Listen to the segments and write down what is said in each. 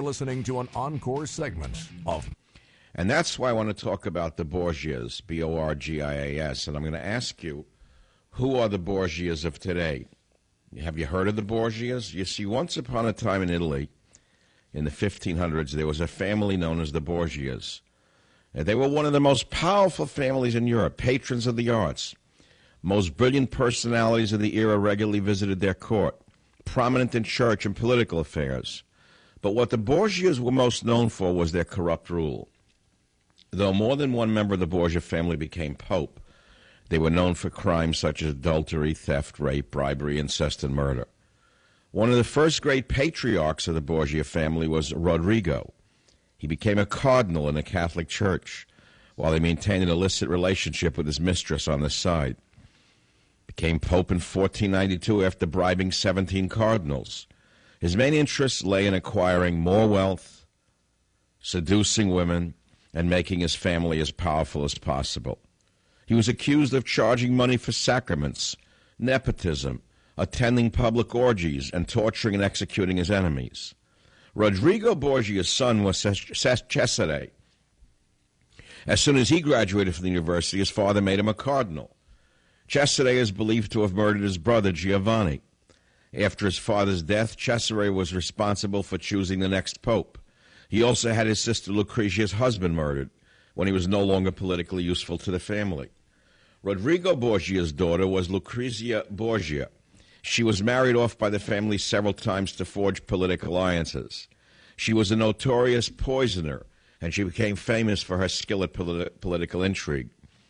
You're listening to an encore segment of... And that's why I want to talk about the Borgias, B-O-R-G-I-A-S. And I'm going to ask you, who are the Borgias of today? Have you heard of the Borgias? You see, once upon a time in Italy, in the 1500s, there was a family known as the Borgias. And they were one of the most powerful families in Europe, patrons of the arts. Most brilliant personalities of the era regularly visited their court, prominent in church and political affairs. But what the Borgias were most known for was their corrupt rule. Though more than one member of the Borgia family became pope, they were known for crimes such as adultery, theft, rape, bribery, incest, and murder. One of the first great patriarchs of the Borgia family was Rodrigo. He became a cardinal in the Catholic Church while he maintained an illicit relationship with his mistress on the side. Became pope in 1492 after bribing 17 cardinals. His main interests lay in acquiring more wealth, seducing women, and making his family as powerful as possible. He was accused of charging money for sacraments, nepotism, attending public orgies, and torturing and executing his enemies. Rodrigo Borgia's son was Cesare. As soon as he graduated from the university, his father made him a cardinal. Cesare is believed to have murdered his brother Giovanni. After his father's death, Cesare was responsible for choosing the next pope. He also had his sister Lucrezia's husband murdered when he was no longer politically useful to the family. Rodrigo Borgia's daughter was Lucrezia Borgia. She was married off by the family several times to forge political alliances. She was a notorious poisoner, and she became famous for her skill at political intrigue.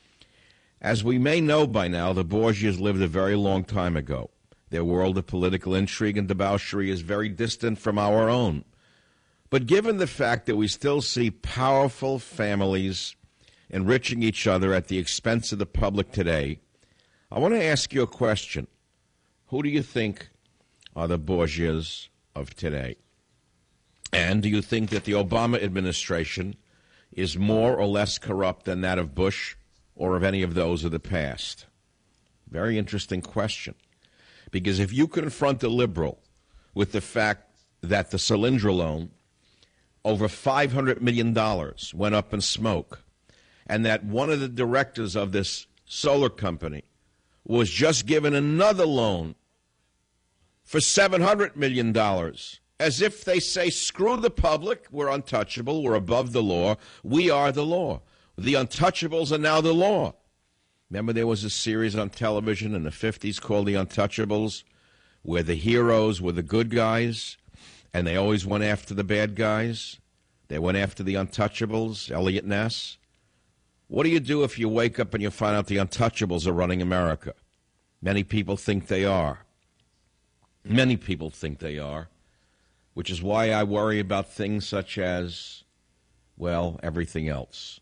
As we may know by now, the Borgias lived a very long time ago. Their world of political intrigue and debauchery is very distant from our own. But given the fact that we still see powerful families enriching each other at the expense of the public today, I want to ask you a question. Who do you think are the Borgias of today? And do you think that the Obama administration is more or less corrupt than that of Bush or of any of those of the past? Very interesting question. Because if you confront a liberal with the fact that the Solyndra loan, over $500 million went up in smoke, and that one of the directors of this solar company was just given another loan for $700 million, as if they say, screw the public, we're untouchable, we're above the law, we are the law. The untouchables are now the law. Remember there was a series on television in the 50s called The Untouchables, where the heroes were the good guys, and they always went after the bad guys. They went after the untouchables, Elliot Ness. What do you do if you wake up and you find out the untouchables are running America? Many people think they are. Many people think they are, which is why I worry about things such as, well, everything else.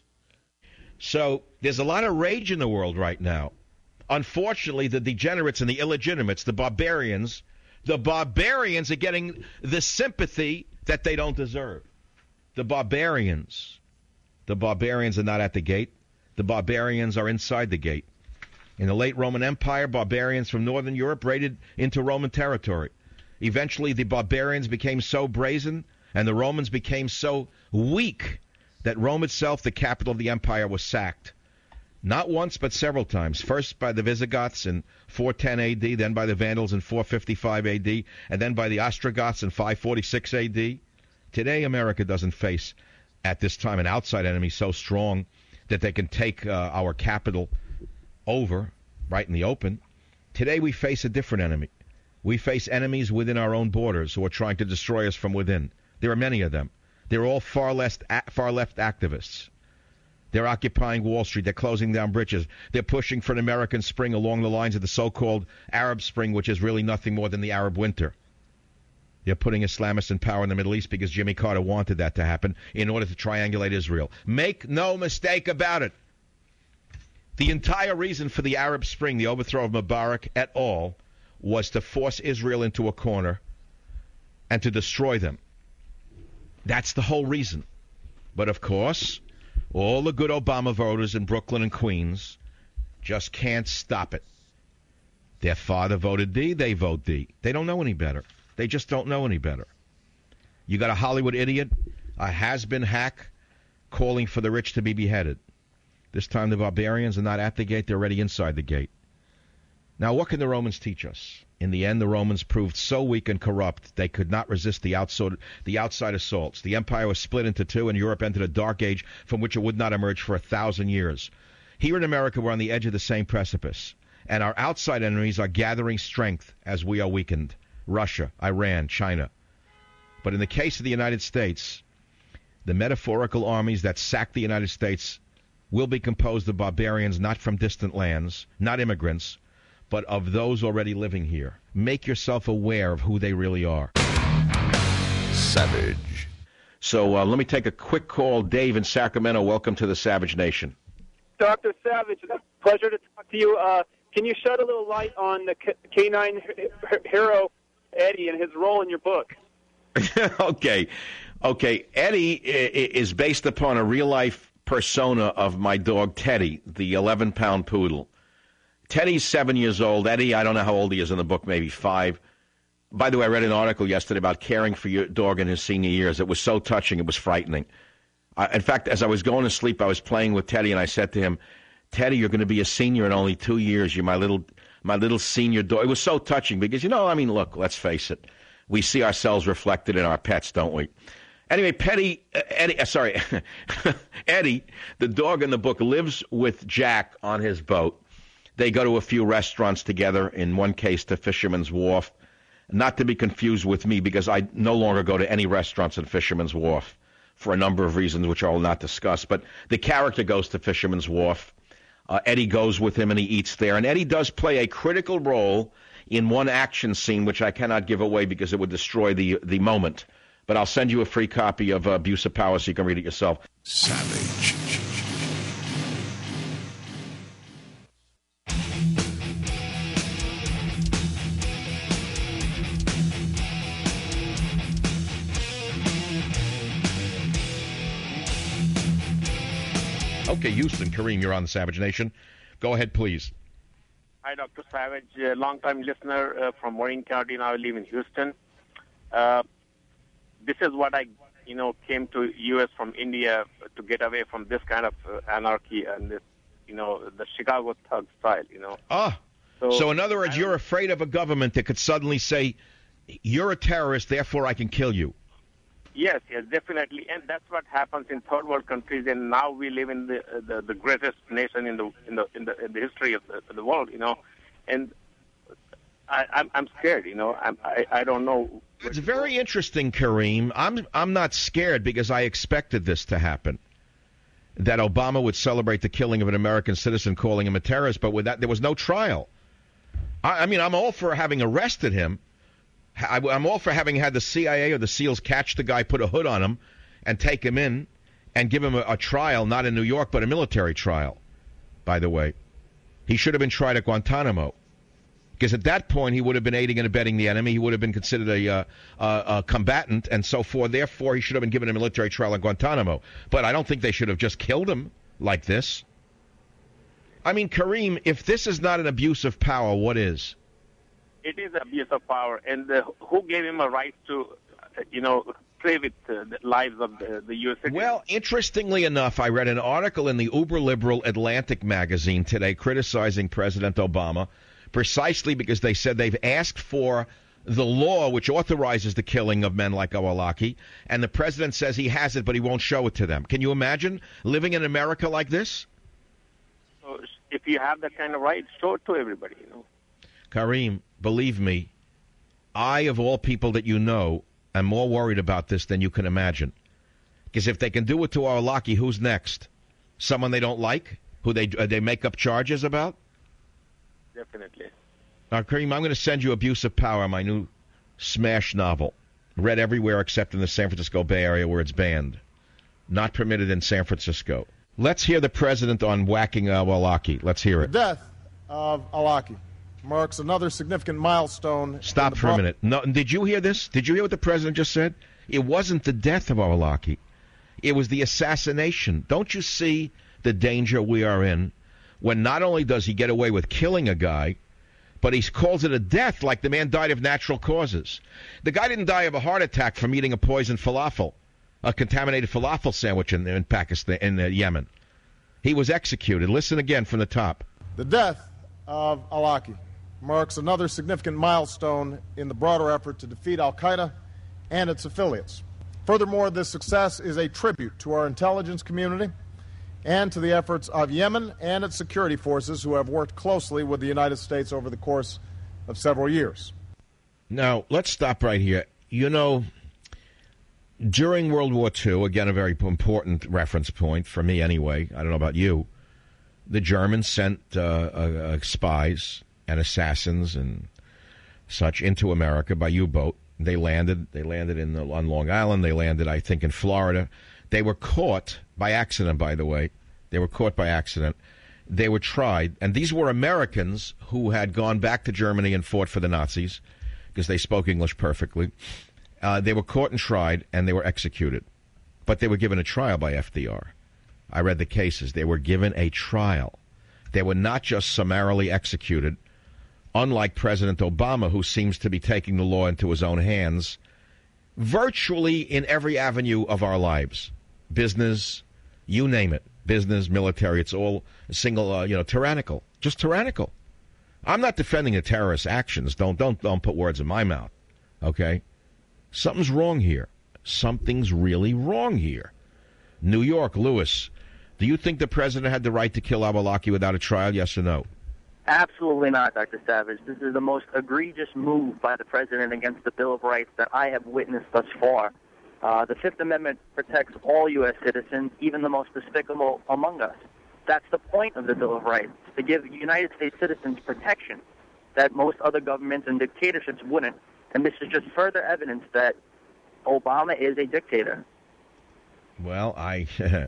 So there's a lot of rage in the world right now. Unfortunately, the degenerates and the illegitimates, the barbarians are getting the sympathy that they don't deserve. The barbarians are not at the gate. The barbarians are inside the gate. In the late Roman Empire, barbarians from northern Europe raided into Roman territory. Eventually, the barbarians became so brazen and the Romans became so weak that Rome itself, the capital of the empire, was sacked. Not once, but several times. First by the Visigoths in 410 A.D., then by the Vandals in 455 A.D., and then by the Ostrogoths in 546 A.D. Today, America doesn't face, at this time, an outside enemy so strong that they can take our capital over right in the open. Today, we face a different enemy. We face enemies within our own borders who are trying to destroy us from within. There are many of them. They're all far left activists. They're occupying Wall Street. They're closing down bridges. They're pushing for an American spring along the lines of the so-called Arab Spring, which is really nothing more than the Arab winter. They're putting Islamists in power in the Middle East because Jimmy Carter wanted that to happen in order to triangulate Israel. Make no mistake about it. The entire reason for the Arab Spring, the overthrow of Mubarak et al., was to force Israel into a corner and to destroy them. That's the whole reason. But, of course, all the good Obama voters in Brooklyn and Queens just can't stop it. Their father voted D, they vote D. They don't know any better. They just don't know any better. You got a Hollywood idiot, a has-been hack, calling for the rich to be beheaded. This time the barbarians are not at the gate, they're already inside the gate. Now, what can the Romans teach us? In the end, the Romans proved so weak and corrupt they could not resist the outside assaults. The empire was split into two, and Europe entered a dark age from which it would not emerge for 1,000 years. Here in America, we're on the edge of the same precipice, and our outside enemies are gathering strength as we are weakened. Russia, Iran, China. But in the case of the United States, the metaphorical armies that sack the United States will be composed of barbarians not from distant lands, not immigrants, but of those already living here. Make yourself aware of who they really are. Savage. So let me take a quick call. Dave in Sacramento, welcome to the Savage Nation. Dr. Savage, it's a pleasure to talk to you. Can you shed a little light on the canine hero, Eddie, and his role in your book? Okay. Eddie is based upon a real-life persona of my dog, Teddy, the 11-pound poodle. Teddy's 7 years old. Eddie, I don't know how old he is in the book, maybe 5. By the way, I read an article yesterday about caring for your dog in his senior years. It was so touching. It was frightening. In fact, as I was going to sleep, I was playing with Teddy, and I said to him, Teddy, you're going to be a senior in only 2 years. You're my little senior dog. It was so touching because, look, let's face it. We see ourselves reflected in our pets, don't we? Anyway, Eddie, the dog in the book, lives with Jack on his boat. They go to a few restaurants together, in one case to Fisherman's Wharf. Not to be confused with me, because I no longer go to any restaurants at Fisherman's Wharf for a number of reasons which I will not discuss. But the character goes to Fisherman's Wharf. Eddie goes with him, and he eats there. And Eddie does play a critical role in one action scene, which I cannot give away because it would destroy the moment. But I'll send you a free copy of Abuse of Power so you can read it yourself. Savage. Okay, Houston, Kareem, you're on the Savage Nation. Go ahead, please. Hi, Dr. Savage, long-time listener from Marin County. Now I live in Houston. This is what I, came to U.S. from India to get away from this kind of anarchy and this, the Chicago thug style, So in other words, you're afraid of a government that could suddenly say, you're a terrorist, therefore I can kill you. Yes, definitely, and that's what happens in third world countries. And now we live in the greatest nation in the history of the world, And I'm scared, I don't know. It's very interesting, Kareem. I'm not scared because I expected this to happen. That Obama would celebrate the killing of an American citizen, calling him a terrorist, but with that there was no trial. I mean, I'm all for having arrested him. I'm all for having had the CIA or the SEALs catch the guy, put a hood on him, and take him in and give him a trial, not in New York, but a military trial, by the way. He should have been tried at Guantanamo. Because at that point, he would have been aiding and abetting the enemy. He would have been considered a combatant and so forth. Therefore, he should have been given a military trial at Guantanamo. But I don't think they should have just killed him like this. I mean, Kareem, if this is not an abuse of power, what is? It is abuse of power, and who gave him a right to, play with the lives of the U.S. citizens? Well, interestingly enough, I read an article in the uber-liberal Atlantic magazine today criticizing President Obama precisely because they said they've asked for the law which authorizes the killing of men like Awlaki, and the president says he has it, but he won't show it to them. Can you imagine living in America like this? So if you have that kind of right, show it to everybody, Kareem, believe me, I, of all people that you know, am more worried about this than you can imagine. Because if they can do it to Awlaki, who's next? Someone they don't like? Who they make up charges about? Definitely. Now, Kareem, I'm going to send you Abuse of Power, my new smash novel. Read everywhere except in the San Francisco Bay Area where it's banned. Not permitted in San Francisco. Let's hear the president on whacking Awlaki. Let's hear it. The death of Awlaki marks another significant milestone. Stop for a minute. No, did you hear this? Did you hear what the president just said? It wasn't the death of Awlaki. It was the assassination. Don't you see the danger we are in when not only does he get away with killing a guy, But he calls it a death like the man died of natural causes. The guy didn't die of a heart attack from eating a poisoned falafel, a contaminated falafel sandwich in Pakistan, in Yemen. He was executed. Listen again from the top. The death of Awlaki marks another significant milestone in the broader effort to defeat al-Qaeda and its affiliates. Furthermore, this success is a tribute to our intelligence community and to the efforts of Yemen and its security forces who have worked closely with the United States over the course of several years. Now, let's stop right here. You know, during World War II, again, a very important reference point for me anyway, I don't know about you, the Germans sent spies and assassins and such into America by U-boat. They landed on Long Island. They landed, I think, in Florida. They were caught by accident, by the way. They were caught by accident. They were tried. And these were Americans who had gone back to Germany and fought for the Nazis because they spoke English perfectly. They were caught and tried, and they were executed. But they were given a trial by FDR. I read the cases. They were given a trial. They were not just summarily executed, unlike President Obama, who seems to be taking the law into his own hands virtually in every avenue of our lives. Business, you name it. Business, military, it's all a single, tyrannical. Just tyrannical. I'm not defending the terrorist actions. Don't put words in my mouth. Okay? Something's wrong here. Something's really wrong here. New York, Lewis, do you think the president had the right to kill Awlaki without a trial, yes or no? Absolutely not, Dr. Savage. This is the most egregious move by the president against the Bill of Rights that I have witnessed thus far. The Fifth Amendment protects all U.S. citizens, even the most despicable among us. That's the point of the Bill of Rights, to give United States citizens protection that most other governments and dictatorships wouldn't. And this is just further evidence that Obama is a dictator. Well, I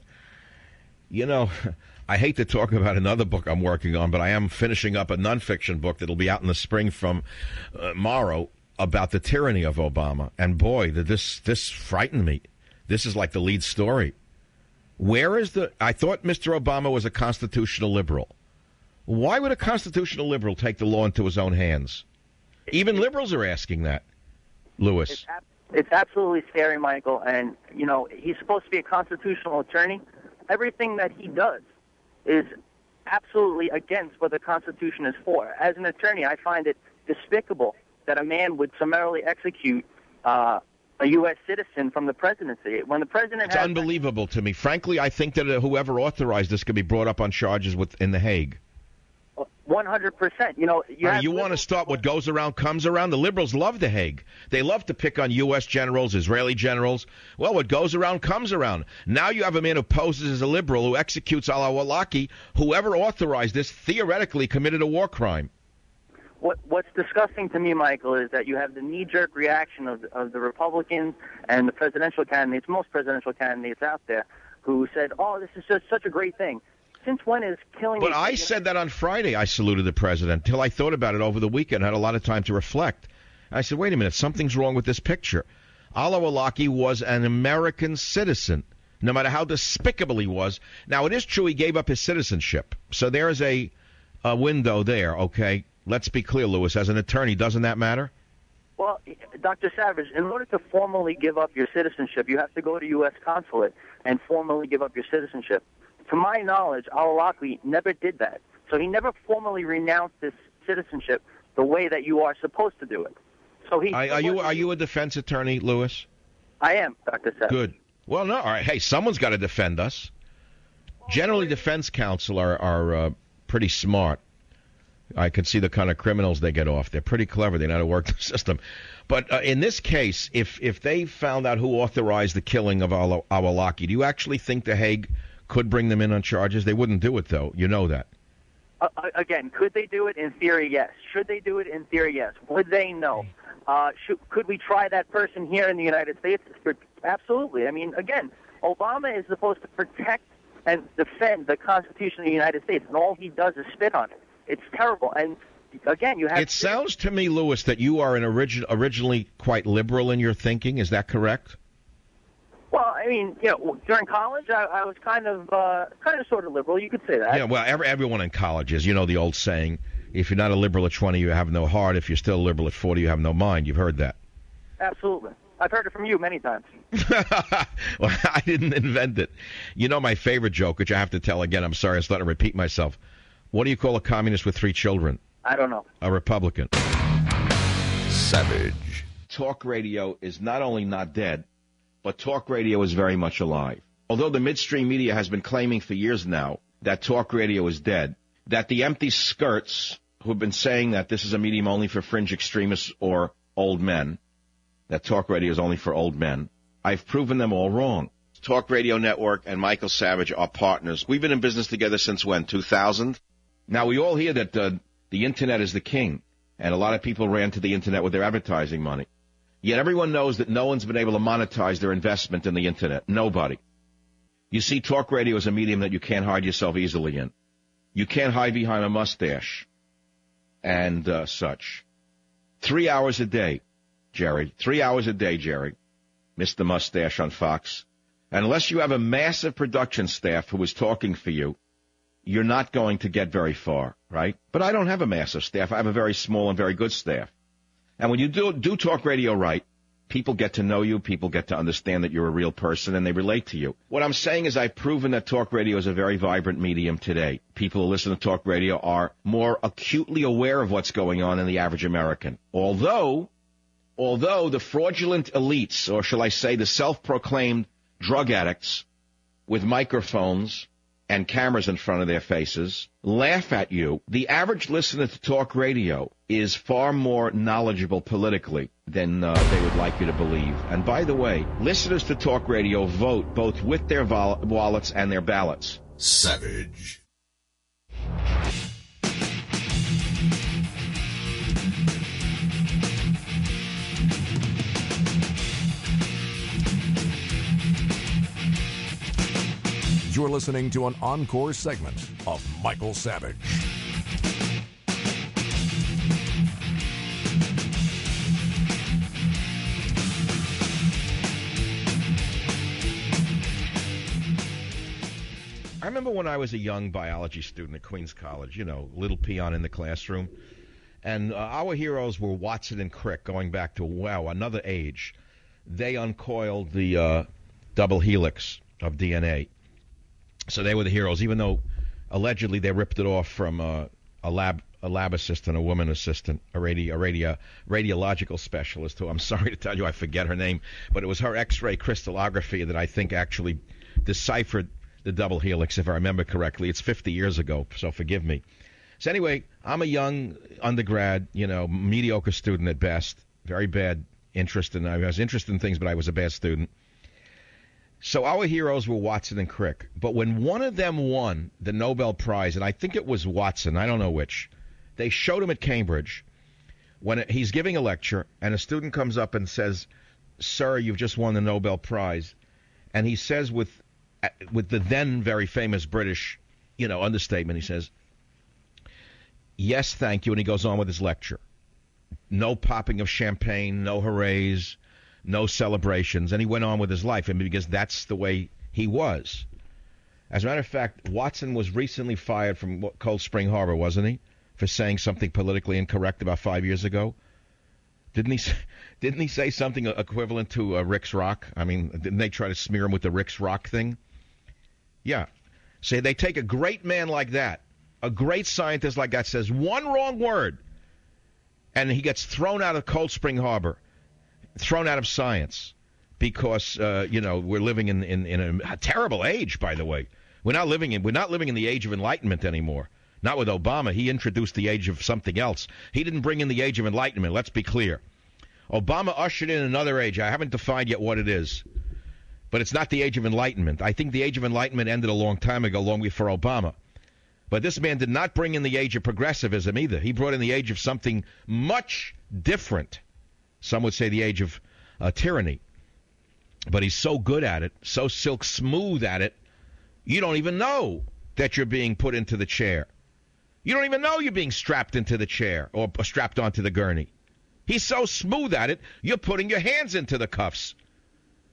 hate to talk about another book I'm working on, but I am finishing up a nonfiction book that'll be out in the spring from Morrow about the tyranny of Obama. And boy, this frightened me. This is like the lead story. I thought Mr. Obama was a constitutional liberal. Why would a constitutional liberal take the law into his own hands? Even liberals are asking that, Lewis. It's absolutely scary, Michael. And, he's supposed to be a constitutional attorney. Everything that he does is absolutely against what the Constitution is for. As an attorney, I find it despicable that a man would summarily execute a U.S. citizen from the presidency. When the president It's unbelievable to me. Frankly, I think that whoever authorized this could be brought up on charges in The Hague. 100%. You want to start what goes around comes around? The liberals love The Hague. They love to pick on U.S. generals, Israeli generals. Well, what goes around comes around. Now you have a man who poses as a liberal who executes al-Awlaki. Whoever authorized this theoretically committed a war crime. What's disgusting to me, Michael, is that you have the knee-jerk reaction of the Republicans and the presidential candidates, most presidential candidates out there, who said, oh, this is just such a great thing. Since when is killing... But I said that on Friday. I saluted the president until I thought about it over the weekend. I had a lot of time to reflect. I said, wait a minute, something's wrong with this picture. Al-Awlaki was an American citizen, no matter how despicable he was. Now, it is true he gave up his citizenship. So there is a window there, okay? Let's be clear, Lewis. As an attorney, doesn't that matter? Well, Dr. Savage, in order to formally give up your citizenship, you have to go to U.S. consulate and formally give up your citizenship. To my knowledge, Al-Awlaki never did that. So he never formally renounced his citizenship the way that you are supposed to do it. So Are you a defense attorney, Lewis? I am, Dr. Savage. Good. Well, no, all right. Hey, someone's got to defend us. Generally, defense counsel are pretty smart. I can see the kind of criminals they get off. They're pretty clever. They know how to work the system. But in this case, if they found out who authorized the killing of Awlaki, do you actually think The Hague could bring them in on charges? They wouldn't do it, though. You know that. Again, could they do it? In theory, yes. Should they do it? In theory, yes. Would they? No. Could we try that person here in the United States? Absolutely. I mean, again, Obama is supposed to protect and defend the Constitution of the United States, and all he does is spit on it. It's terrible. And again, you have... It sounds to me, Lewis, that you are originally quite liberal in your thinking. Is that correct? Well, I mean, during college, I was kind of sort of liberal. You could say that. Yeah, well, everyone in college is. You know the old saying, if you're not a liberal at 20, you have no heart. If you're still a liberal at 40, you have no mind. You've heard that. Absolutely. I've heard it from you many times. Well, I didn't invent it. You know my favorite joke, which I have to tell again. I'm sorry, I'm starting to repeat myself. What do you call a communist with 3 children? I don't know. A Republican. Savage. Talk radio is not only not dead, but talk radio is very much alive. Although the midstream media has been claiming for years now that talk radio is dead, that the empty skirts who have been saying that this is a medium only for fringe extremists or old men, that talk radio is only for old men, I've proven them all wrong. Talk Radio Network and Michael Savage are partners. We've been in business together since when, 2000? Now, we all hear that the Internet is the king, and a lot of people ran to the Internet with their advertising money. Yet everyone knows that no one's been able to monetize their investment in the Internet. Nobody. You see, talk radio is a medium that you can't hide yourself easily in. You can't hide behind a mustache and such. 3 hours a day, Jerry. 3 hours a day, Jerry. Mr. Mustache on Fox. And unless you have a massive production staff who is talking for you, you're not going to get very far, right? But I don't have a massive staff. I have a very small and very good staff. And when you do talk radio right, people get to know you, people get to understand that you're a real person, and they relate to you. What I'm saying is I've proven that talk radio is a very vibrant medium today. People who listen to talk radio are more acutely aware of what's going on than the average American. Although the fraudulent elites, or shall I say the self-proclaimed drug addicts with microphones and cameras in front of their faces laugh at you, the average listener to talk radio is far more knowledgeable politically than they would like you to believe. And by the way, listeners to talk radio vote both with their wallets and their ballots. Savage. You're listening to an encore segment of Michael Savage. I remember when I was a young biology student at Queens College, little peon in the classroom, and our heroes were Watson and Crick, going back to, another age. They uncoiled the double helix of DNA. So they were the heroes, even though allegedly they ripped it off from a lab assistant, a woman assistant, a radiological specialist who, I'm sorry to tell you, I forget her name, but it was her X-ray crystallography that I think actually deciphered the double helix, if I remember correctly. It's 50 years ago, so forgive me. So anyway, I'm a young undergrad, mediocre student at best, very bad interest in, I was interested in things, but I was a bad student. So our heroes were Watson and Crick. But when one of them won the Nobel Prize, and I think it was Watson, I don't know which, they showed him at Cambridge when he's giving a lecture, and a student comes up and says, "Sir, you've just won the Nobel Prize." And he says with the then very famous British, understatement, he says, "Yes, thank you," and he goes on with his lecture. No popping of champagne, no hoorays, no celebrations, and he went on with his life, and because that's the way he was. As a matter of fact, Watson was recently fired from Cold Spring Harbor, wasn't he, for saying something politically incorrect about 5 years ago? Didn't he say something equivalent to Rick's Rock? I mean, didn't they try to smear him with the Rick's Rock thing? Yeah. So they take a great man like that, a great scientist like that, says one wrong word, and he gets thrown out of Cold Spring Harbor. Thrown out of science because we're living in a terrible age. By the way, we're not living in the age of enlightenment anymore. Not with Obama. He introduced the age of something else. He didn't bring in the age of enlightenment. Let's be clear. Obama ushered in another age. I haven't defined yet what it is, but it's not the age of enlightenment. I think the age of enlightenment ended a long time ago, long before Obama. But this man did not bring in the age of progressivism either. He brought in the age of something much different. Some would say the age of tyranny. But he's so good at it, so silk smooth at it, you don't even know that you're being put into the chair. You don't even know you're being strapped into the chair or strapped onto the gurney. He's so smooth at it, you're putting your hands into the cuffs.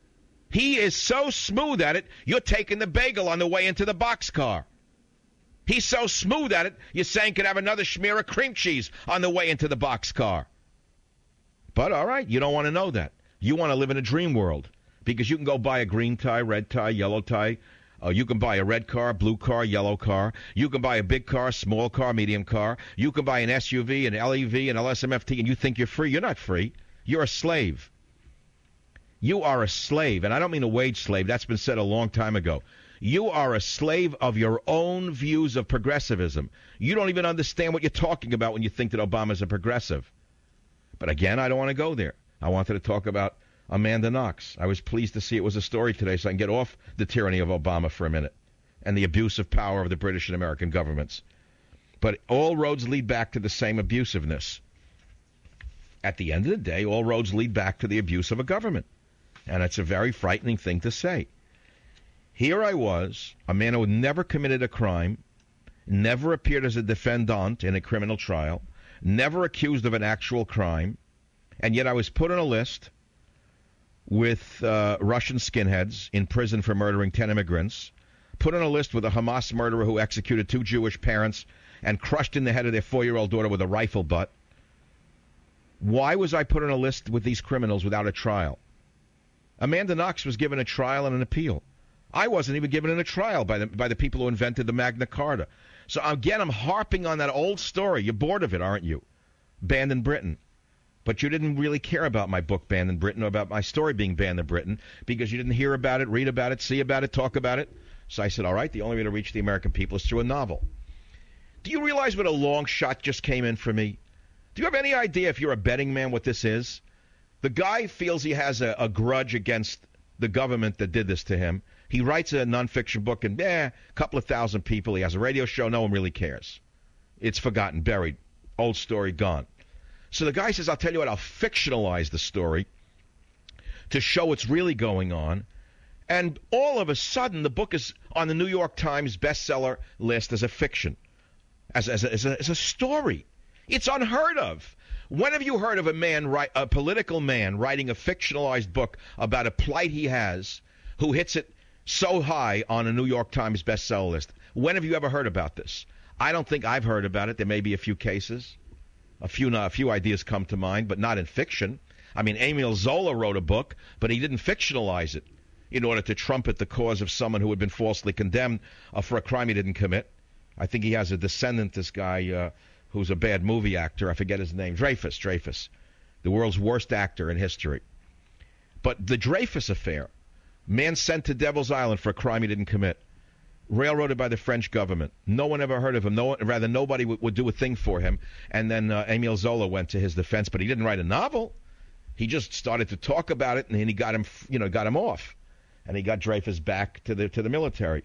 He is so smooth at it, you're taking the bagel on the way into the boxcar. He's so smooth at it, you're saying could have another schmear of cream cheese on the way into the boxcar. But, all right, you don't want to know that. You want to live in a dream world because you can go buy a green tie, red tie, yellow tie. You can buy a red car, blue car, yellow car. You can buy a big car, small car, medium car. You can buy an SUV, an LEV, an LSMFT, and you think you're free. You're not free. You're a slave. You are a slave, and I don't mean a wage slave. That's been said a long time ago. You are a slave of your own views of progressivism. You don't even understand what you're talking about when you think that Obama's a progressive. But again, I don't want to go there. I wanted to talk about Amanda Knox. I was pleased to see it was a story today so I can get off the tyranny of Obama for a minute and the abuse of power of the British and American governments. But all roads lead back to the same abusiveness. At the end of the day, all roads lead back to the abuse of a government. And it's a very frightening thing to say. Here I was, a man who had never committed a crime, never appeared as a defendant in a criminal trial, never accused of an actual crime, and yet I was put on a list with Russian skinheads in prison for murdering 10 immigrants, put on a list with a Hamas murderer who executed 2 Jewish parents and crushed in the head of their 4-year-old daughter with a rifle butt. Why was I put on a list with these criminals without a trial? Amanda Knox was given a trial and an appeal. I wasn't even given a trial by the people who invented the Magna Carta. So again, I'm harping on that old story. You're bored of it, aren't you? Banned in Britain. But you didn't really care about my book, Banned in Britain, or about my story being banned in Britain, because you didn't hear about it, read about it, see about it, talk about it. So I said, all right, the only way to reach the American people is through a novel. Do you realize what a long shot just came in for me? Do you have any idea, if you're a betting man, what this is? The guy feels he has a grudge against the government that did this to him. He writes a nonfiction book, and a couple of thousand people. He has a radio show. No one really cares. It's forgotten, buried, old story, gone. So the guy says, I'll tell you what, I'll fictionalize the story to show what's really going on. And all of a sudden, the book is on the New York Times bestseller list as a fiction, as a story. It's unheard of. When have you heard of a political man writing a fictionalized book about a plight he has who hits it so high on a New York Times bestseller list? When have you ever heard about this? I don't think I've heard about it. There may be a few cases. A few ideas come to mind, but not in fiction. I mean, Emile Zola wrote a book, but he didn't fictionalize it in order to trumpet the cause of someone who had been falsely condemned for a crime he didn't commit. I think he has a descendant, this guy who's a bad movie actor. I forget his name. Dreyfus, the world's worst actor in history. But the Dreyfus affair, man sent to Devil's Island for a crime he didn't commit, railroaded by the French government. No one ever heard of him. Nobody would do a thing for him. And then Emile Zola went to his defense, but he didn't write a novel. He just started to talk about it, and he got him off, and he got Dreyfus back to the military.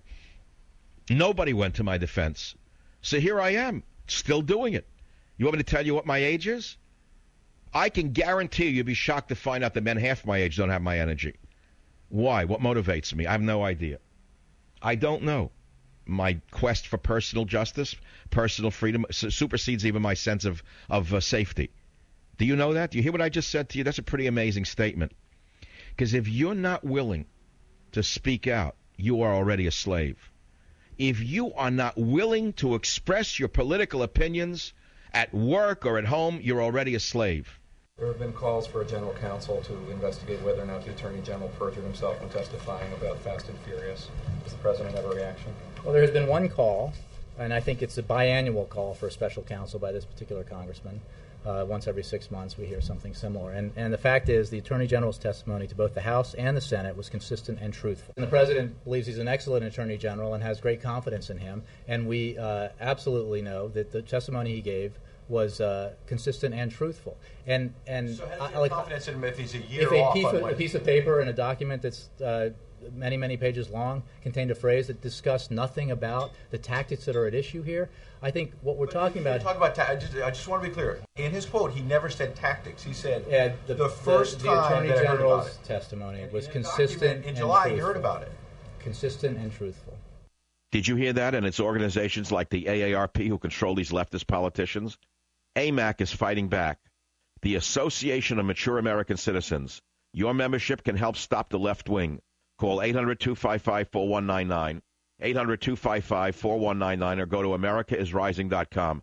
Nobody went to my defense. So here I am, still doing it. You want me to tell you what my age is? I can guarantee you'll be shocked to find out that men half my age don't have my energy. Why? What motivates me? I have no idea. I don't know. My quest for personal justice, personal freedom, supersedes even my sense of safety. Do you know that? Do you hear what I just said to you? That's a pretty amazing statement. Because if you're not willing to speak out, you are already a slave. If you are not willing to express your political opinions at work or at home, you're already a slave. There have been calls for a general counsel to investigate whether or not the Attorney General perjured himself when testifying about Fast and Furious. Does the President have a reaction? Well, there has been one call, and I think it's a biannual call for a special counsel by this particular congressman. Once every 6 months we hear something similar. And the fact is the Attorney General's testimony to both the House and the Senate was consistent and truthful. And the President believes he's an excellent Attorney General and has great confidence in him. And we absolutely know that the testimony he gave was consistent and truthful. And so has he confidence in him if he's a year off? If a piece of paper and a document that's many, many pages long contained a phrase that discussed nothing about the tactics that are at issue here, I think what we're talking about... I just want to be clear. In his quote, he never said tactics. He said the Attorney General's testimony was consistent in July, you heard about it. Consistent and truthful. Did you hear that? And it's organizations like the AARP who control these leftist politicians. AMAC is fighting back. The Association of Mature American Citizens. Your membership can help stop the left wing. Call 800-255-4199, 800-255-4199, or go to americaisrising.com,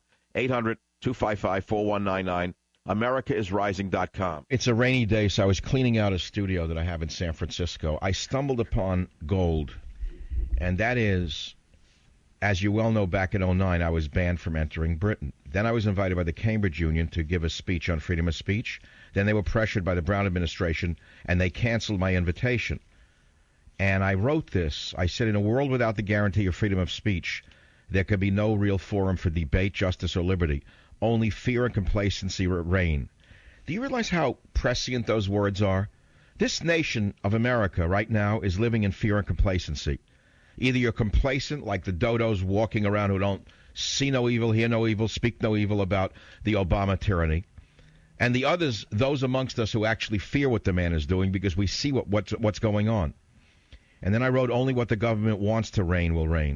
800-255-4199, americaisrising.com. It's a rainy day, so I was cleaning out a studio that I have in San Francisco. I stumbled upon gold, and that is, as you well know, back in 2009, I was banned from entering Britain. Then I was invited by the Cambridge Union to give a speech on freedom of speech. Then they were pressured by the Brown administration, and they canceled my invitation. And I wrote this. I said, in a world without the guarantee of freedom of speech, there could be no real forum for debate, justice, or liberty. Only fear and complacency reign. Do you realize how prescient those words are? This nation of America right now is living in fear and complacency. Either you're complacent, like the dodos walking around who don't see no evil, hear no evil, speak no evil about the Obama tyranny, and the others, those amongst us who actually fear what the man is doing because we see what's going on. And then I wrote, only what the government wants to reign will reign.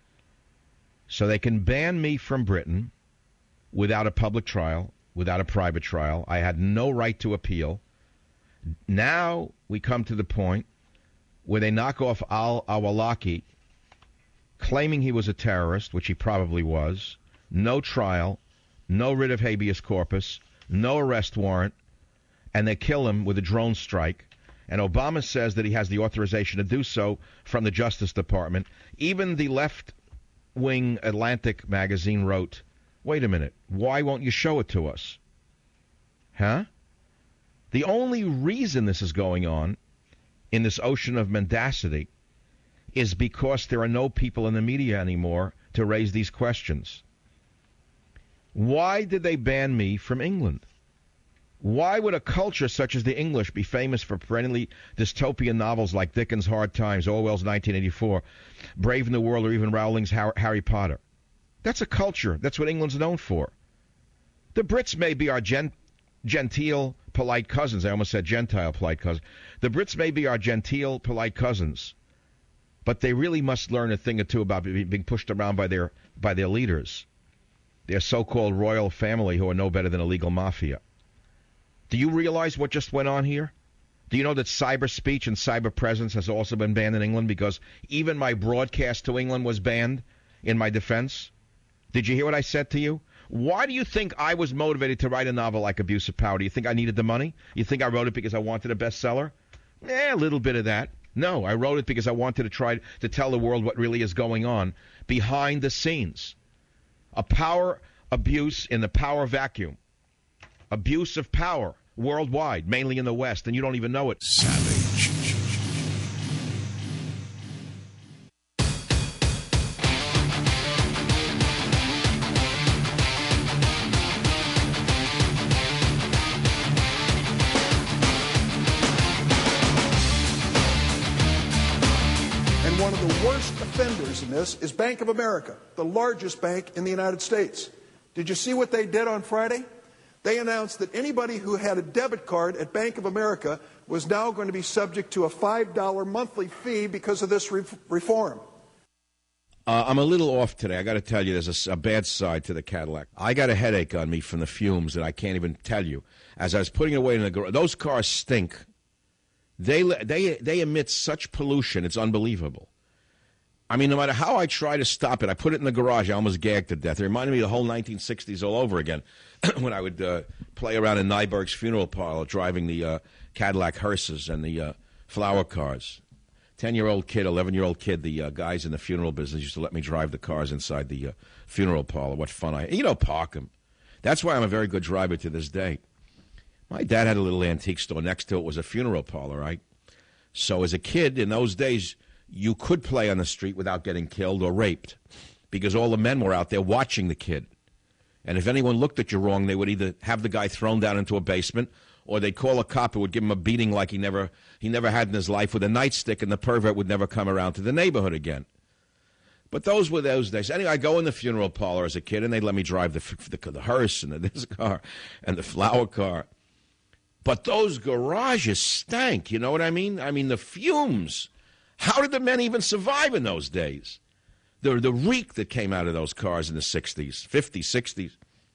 So they can ban me from Britain without a public trial, without a private trial. I had no right to appeal. Now we come to the point where they knock off al-Awlaki, claiming he was a terrorist, which he probably was, no trial, no writ of habeas corpus, no arrest warrant, and they kill him with a drone strike. And Obama says that he has the authorization to do so from the Justice Department. Even the left-wing Atlantic magazine wrote, wait a minute, why won't you show it to us? Huh? The only reason this is going on in this ocean of mendacity is because there are no people in the media anymore to raise these questions. Why did they ban me from England? Why would a culture such as the English be famous for perennially dystopian novels like Dickens' Hard Times, Orwell's 1984, Brave New World, or even Rowling's Harry Potter? That's a culture. That's what England's known for. The Brits may be our genteel, polite cousins. I almost said Gentile, polite cousins. The Brits may be our genteel, polite cousins, but they really must learn a thing or two about being pushed around by their leaders, their so-called royal family who are no better than a legal mafia. Do you realize what just went on here? Do you know that cyber speech and cyber presence has also been banned in England because even my broadcast to England was banned in my defense? Did you hear what I said to you? Why do you think I was motivated to write a novel like Abuse of Power? Do you think I needed the money? You think I wrote it because I wanted a bestseller? A little bit of that. No, I wrote it because I wanted to try to tell the world what really is going on behind the scenes. A power abuse in the power vacuum. Abuse of power worldwide, mainly in the West, and you don't even know it. Savage. One of the worst offenders in this is Bank of America, the largest bank in the United States. Did you see what they did on Friday? They announced that anybody who had a debit card at Bank of America was now going to be subject to a $5 monthly fee because of this reform. I'm a little off today. I got to tell you, there's a bad side to the Cadillac. I got a headache on me from the fumes that I can't even tell you. As I was putting it away in the garage, those cars stink. They emit such pollution, it's unbelievable. I mean, no matter how I try to stop it, I put it in the garage, I almost gagged to death. It reminded me of the whole 1960s all over again when I would play around in Nyberg's funeral parlor driving the Cadillac hearses and the flower cars. 10-year-old kid, 11-year-old kid, the guys in the funeral business used to let me drive the cars inside the funeral parlor. What fun park them. That's why I'm a very good driver to this day. My dad had a little antique store. Next to it was a funeral parlor, right? So as a kid in those days, you could play on the street without getting killed or raped because all the men were out there watching the kid. And if anyone looked at you wrong, they would either have the guy thrown down into a basement or they'd call a cop who would give him a beating like he never had in his life with a nightstick, and the pervert would never come around to the neighborhood again. But those were those days. Anyway, I go in the funeral parlor as a kid, and they'd let me drive the hearse and this car and the flower car. But those garages stank, you know what I mean? I mean, the fumes. How did the men even survive in those days? The reek that came out of those cars in the 60s, 50s, 60s.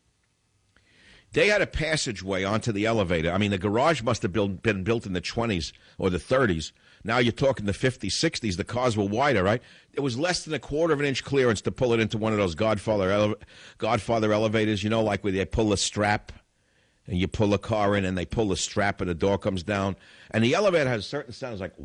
They had a passageway onto the elevator. I mean, the garage must have been built in the 20s or the 30s Now you're talking the 50s, 60s. The cars were wider, right? It was less than a quarter of an inch clearance to pull it into one of those Godfather elevators, you know, like where they pull the strap and you pull a car in and they pull the strap and the door comes down. And the elevator has certain sounds like,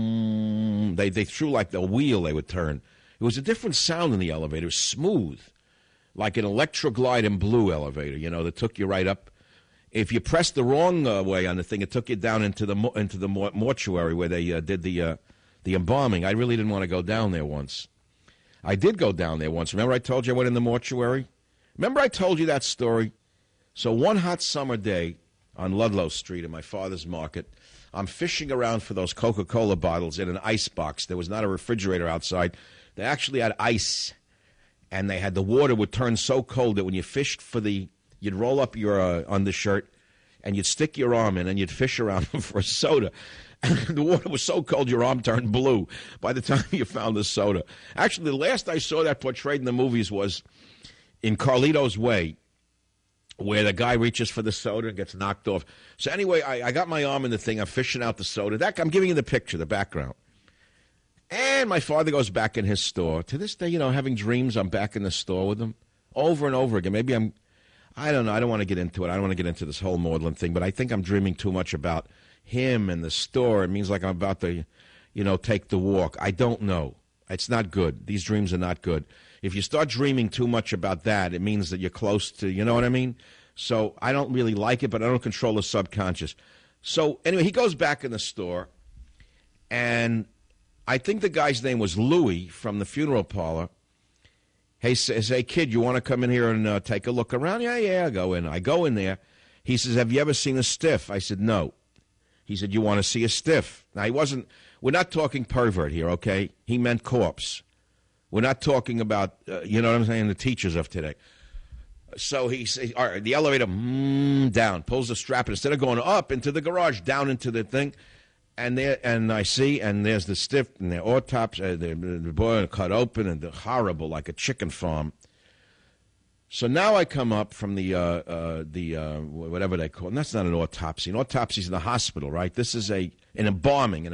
they threw like the wheel they would turn. It was a different sound in the elevator. It was smooth, like an Electroglide in blue elevator, you know, that took you right up. If you pressed the wrong way on the thing, it took you down into the mortuary where they did the embalming. I really didn't want to go down there once. I did go down there once. Remember I told you I went in the mortuary? Remember I told you that story? So one hot summer day on Ludlow Street in my father's market, I'm fishing around for those Coca-Cola bottles in an ice box. There was not a refrigerator outside. They actually had ice, and they had the water would turn so cold that when you fished for you'd roll up your undershirt, and you'd stick your arm in, and you'd fish around for a soda. And the water was so cold, your arm turned blue by the time you found the soda. Actually, the last I saw that portrayed in the movies was in Carlito's Way, where the guy reaches for the soda and gets knocked off. So anyway, I got my arm in the thing. I'm fishing out the soda. I'm giving you the picture, the background. And my father goes back in his store. To this day, you know, having dreams, I'm back in the store with him over and over again. Maybe I don't know. I don't want to get into it. I don't want to get into this whole maudlin thing, but I think I'm dreaming too much about him and the store. It means like I'm about to, you know, take the walk. I don't know. It's not good. These dreams are not good. If you start dreaming too much about that, it means that you're close to, you know what I mean? So I don't really like it, but I don't control the subconscious. So anyway, he goes back in the store, and I think the guy's name was Louis from the funeral parlor. He says, hey, kid, you want to come in here and take a look around? Yeah, I go in. I go in there. He says, have you ever seen a stiff? I said, no. He said, you want to see a stiff? Now, we're not talking pervert here, okay? He meant corpse. We're not talking about, you know what I'm saying, the teachers of today. So he says, all right, the elevator, down, pulls the strap, and instead of going up into the garage, down into the thing, and I see, and there's the stiff, and the autopsy, the boy cut open, and horrible, like a chicken farm. So now I come up from the whatever they call it. And that's not an autopsy. An autopsy's in the hospital, right? This is an embalming.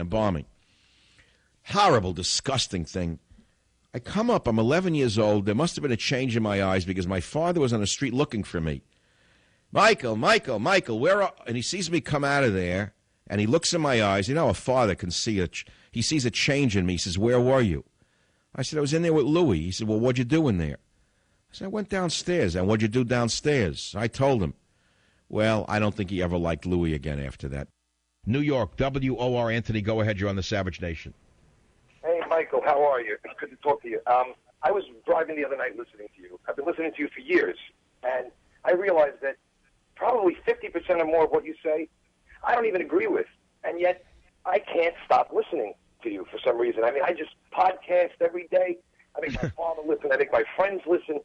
Horrible, disgusting thing. I come up. I'm 11 years old. There must have been a change in my eyes because my father was on the street looking for me. Michael, where are... And he sees me come out of there, and he looks in my eyes. You know, a father can see he sees a change in me. He says, where were you? I said, I was in there with Louis. He said, well, what'd you do in there? I said, I went downstairs. And what'd you do downstairs? I told him. Well, I don't think he ever liked Louis again after that. New York, WOR Anthony, go ahead. You're on the Savage Nation. Hey, Michael, how are you? It's good to talk to you. I was driving the other night listening to you. I've been listening to you for years, and I realized that probably 50% or more of what you say, I don't even agree with, and yet I can't stop listening to you for some reason. I mean, I just podcast every day. I make my father listen. I make my friends listen.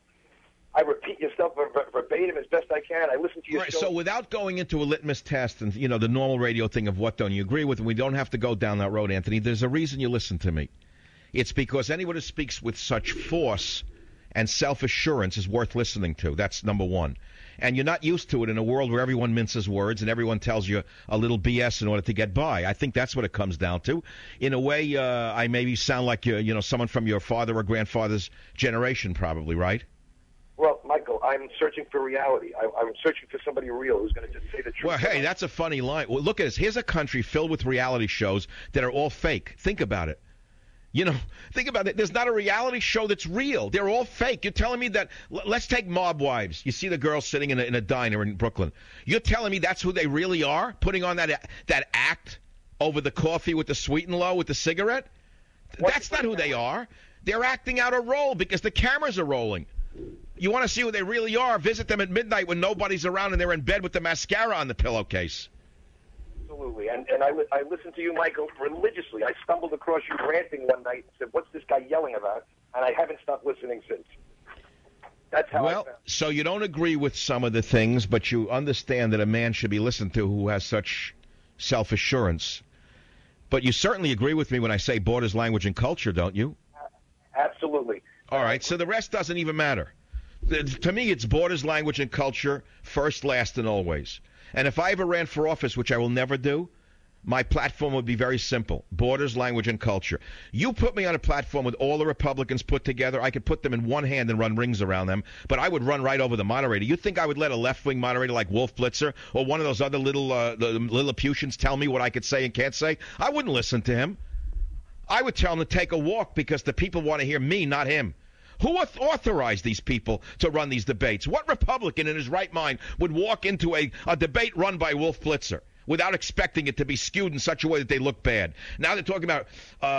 I repeat your stuff verbatim as best I can. I listen to your show. So without going into a litmus test and, you know, the normal radio thing of what don't you agree with, and we don't have to go down that road, Anthony, there's a reason you listen to me. It's because anyone who speaks with such force and self-assurance is worth listening to. That's number one. And you're not used to it in a world where everyone minces words and everyone tells you a little BS in order to get by. I think that's what it comes down to. In a way, I maybe sound like someone from your father or grandfather's generation, probably, right? Well, Michael, I'm searching for reality. I'm searching for somebody real who's going to just say the truth. Well, hey, that's a funny line. Well, look at this. Here's a country filled with reality shows that are all fake. Think about it. You know, think about it. There's not a reality show that's real. They're all fake. You're telling me that, let's take Mob Wives. You see the girl sitting in a diner in Brooklyn. You're telling me that's who they really are, putting on that act over the coffee with the sweet and low with the cigarette? That's not who they are. They're acting out a role because the cameras are rolling. You want to see who they really are, visit them at midnight when nobody's around and they're in bed with the mascara on the pillowcase. Absolutely. And I listened to you, Michael, religiously. I stumbled across you ranting one night and said, what's this guy yelling about? And I haven't stopped listening since. That's how I found. So you don't agree with some of the things, but you understand that a man should be listened to who has such self-assurance. But you certainly agree with me when I say borders, language, and culture, don't you? Absolutely. All right, so the rest doesn't even matter. To me, it's borders, language, and culture, first, last, and always. And if I ever ran for office, which I will never do, My platform would be very simple. Borders, language, and culture. You put me on a platform with all the Republicans put together, I could put them in one hand and run rings around them, but I would run right over the moderator. You think I would let a left-wing moderator like Wolf Blitzer or one of those other little Lilliputians tell me what I could say and can't say? I wouldn't listen to him. I would tell him to take a walk because the people want to hear me, not him. Who authorized these people to run these debates? What Republican in his right mind would walk into a debate run by Wolf Blitzer without expecting it to be skewed in such a way that they look bad? Now they're talking about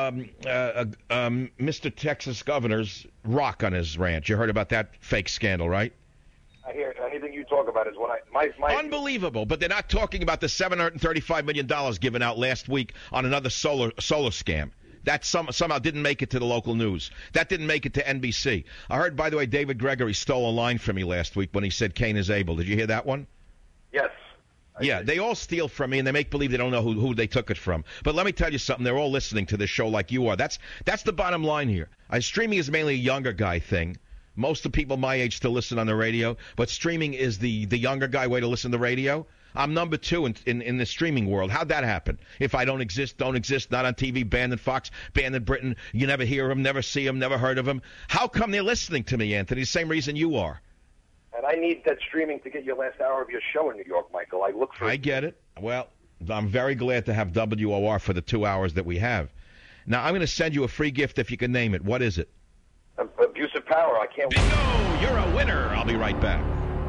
Mr. Texas Governor's rock on his ranch. You heard about that fake scandal, right? I hear anything you talk about is what my unbelievable. But they're not talking about the $735 million given out last week on another solar scam. That somehow didn't make it to the local news. That didn't make it to NBC. I heard, by the way, David Gregory stole a line from me last week when he said Cain is Abel. Did you hear that one? Yes. Yeah, they all steal from me, and they make believe they don't know who they took it from. But let me tell you something. They're all listening to this show like you are. That's the bottom line here. Streaming is mainly a younger guy thing. Most of the people my age still listen on the radio, but streaming is the younger guy way to listen to radio. I'm number 2 in the streaming world. How'd that happen? If I don't exist, not on TV, banned in Fox, banned in Britain, you never hear of them, never see them, never heard of them. How come they're listening to me, Anthony? The same reason you are. And I need that streaming to get your last hour of your show in New York, Michael. I get it. Well, I'm very glad to have WOR for the 2 hours that we have. Now, I'm going to send you a free gift if you can name it. What is it? Abuse of power. I can't wait. Bingo! You're a winner. I'll be right back.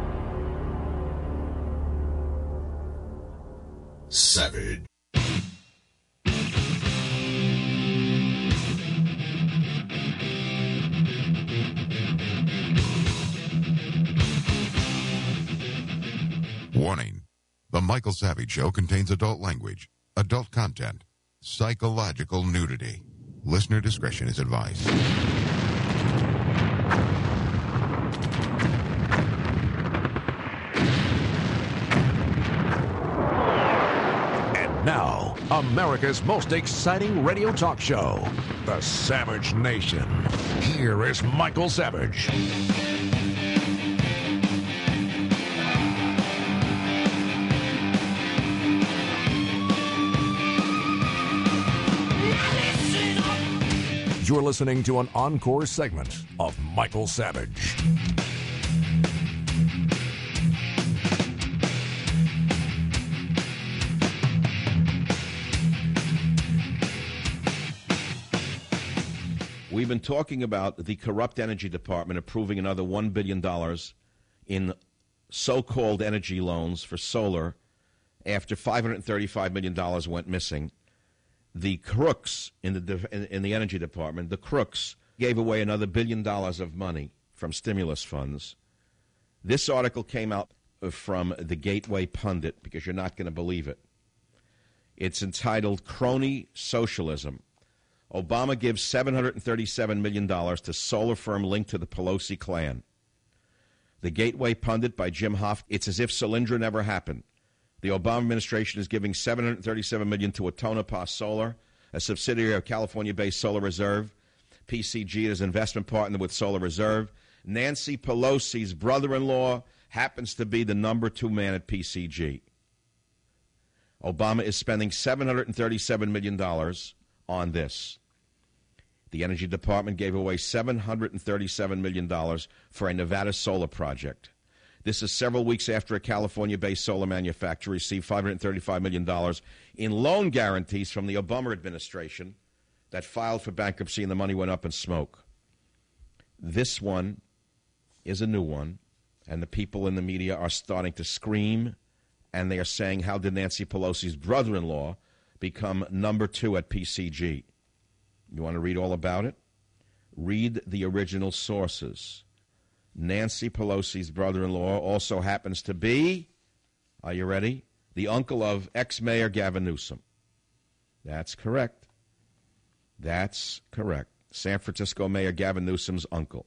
Savage. Warning. The Michael Savage Show contains adult language, adult content, psychological nudity. Listener discretion is advised. Now, America's most exciting radio talk show, The Savage Nation. Here is Michael Savage. You're listening to an encore segment of Michael Savage. We've been talking about the corrupt Energy Department approving another $1 billion in so-called energy loans for solar after $535 million went missing. The crooks in the Energy Department, the crooks, gave away another $1 billion of money from stimulus funds. This article came out from the Gateway Pundit, because you're not going to believe it. It's entitled Crony Socialism. Obama gives $737 million to solar firm linked to the Pelosi clan. The Gateway Pundit by Jim Hoft. It's as if Solyndra never happened. The Obama administration is giving $737 million to Tonopah Solar, a subsidiary of California-based Solar Reserve. PCG is an investment partner with Solar Reserve. Nancy Pelosi's brother-in-law happens to be the number 2 man at PCG. Obama is spending $737 million on this. The Energy Department gave away $737 million for a Nevada solar project. This is several weeks after a California-based solar manufacturer received $535 million in loan guarantees from the Obama administration that filed for bankruptcy, and the money went up in smoke. This one is a new one, and the people in the media are starting to scream, and they are saying, how did Nancy Pelosi's brother-in-law become number 2 at PCG? You want to read all about it? Read the original sources. Nancy Pelosi's brother-in-law also happens to be, are you ready? The uncle of ex-mayor Gavin Newsom. That's correct. That's correct. San Francisco Mayor Gavin Newsom's uncle.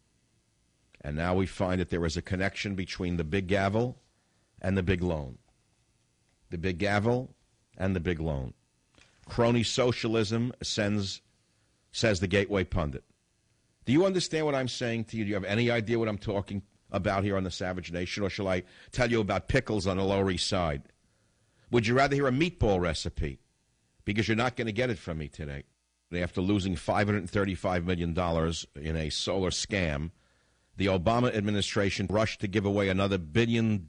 And now we find that there is a connection between the big gavel and the big loan. The big gavel and the big loan. Crony socialism says the Gateway Pundit. Do you understand what I'm saying to you? Do you have any idea what I'm talking about here on the Savage Nation, or shall I tell you about pickles on the Lower East Side? Would you rather hear a meatball recipe? Because you're not going to get it from me today. After losing $535 million in a solar scam, the Obama administration rushed to give away another $1 billion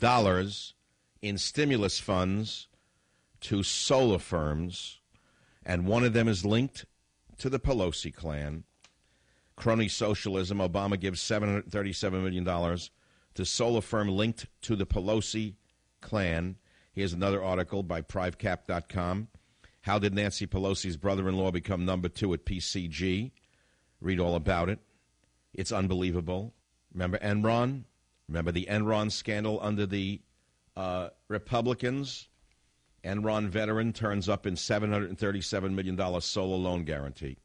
in stimulus funds to solar firms, and one of them is linked to the Pelosi clan. Crony socialism. Obama gives $737 million to solar firm linked to the Pelosi clan. Here's another article by Privecap.com. How did Nancy Pelosi's brother-in-law become number 2 at PCG? Read all about it. It's unbelievable. Remember Enron? Remember the Enron scandal under the Republicans? Enron veteran turns up in $737 million solar loan guarantee.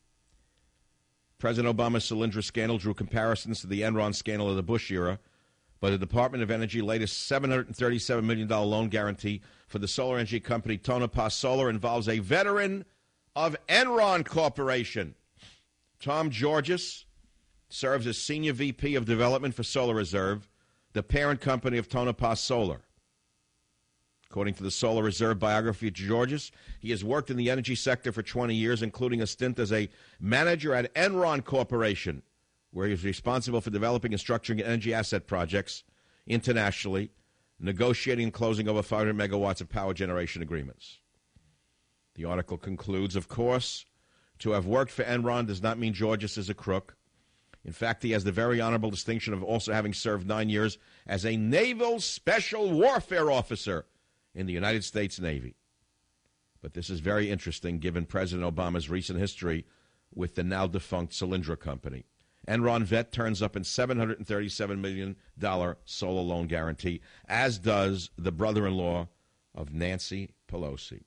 President Obama's Solyndra scandal drew comparisons to the Enron scandal of the Bush era, but the Department of Energy latest $737 million loan guarantee for the solar energy company Tonopah Solar involves a veteran of Enron Corporation. Tom Georges serves as Senior VP of Development for Solar Reserve, the parent company of Tonopah Solar. According to the Solar Reserve biography of Georges, he has worked in the energy sector for 20 years, including a stint as a manager at Enron Corporation, where he was responsible for developing and structuring energy asset projects internationally, negotiating and closing over 500 megawatts of power generation agreements. The article concludes, of course, to have worked for Enron does not mean Georges is a crook. In fact, he has the very honorable distinction of also having served 9 years as a Naval Special Warfare Officer in the United States Navy. But this is very interesting given President Obama's recent history with the now-defunct Solyndra Company. Enron vet turns up in $737 million solar loan guarantee, as does the brother-in-law of Nancy Pelosi.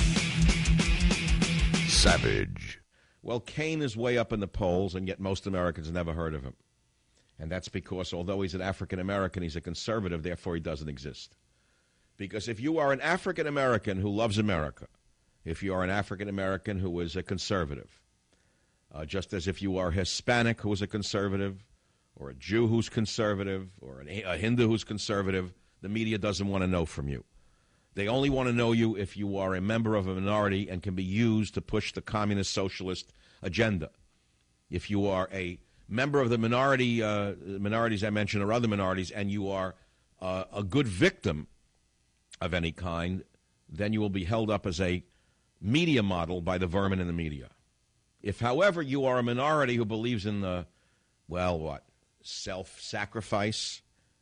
Savage. Well, Kane is way up in the polls, and yet most Americans never heard of him. And that's because although he's an African-American, he's a conservative, therefore he doesn't exist. Because if you are an African-American who loves America, if you are an African-American who is a conservative, just as if you are Hispanic who is a conservative, or a Jew who's conservative, or a Hindu who's conservative, the media doesn't want to know from you. They only want to know you if you are a member of a minority and can be used to push the communist socialist agenda. If you are a member of the minorities I mentioned, or other minorities, and you are a good victim of any kind, then you will be held up as a media model by the vermin in the media. If, however, you are a minority who believes in the, self-sacrifice,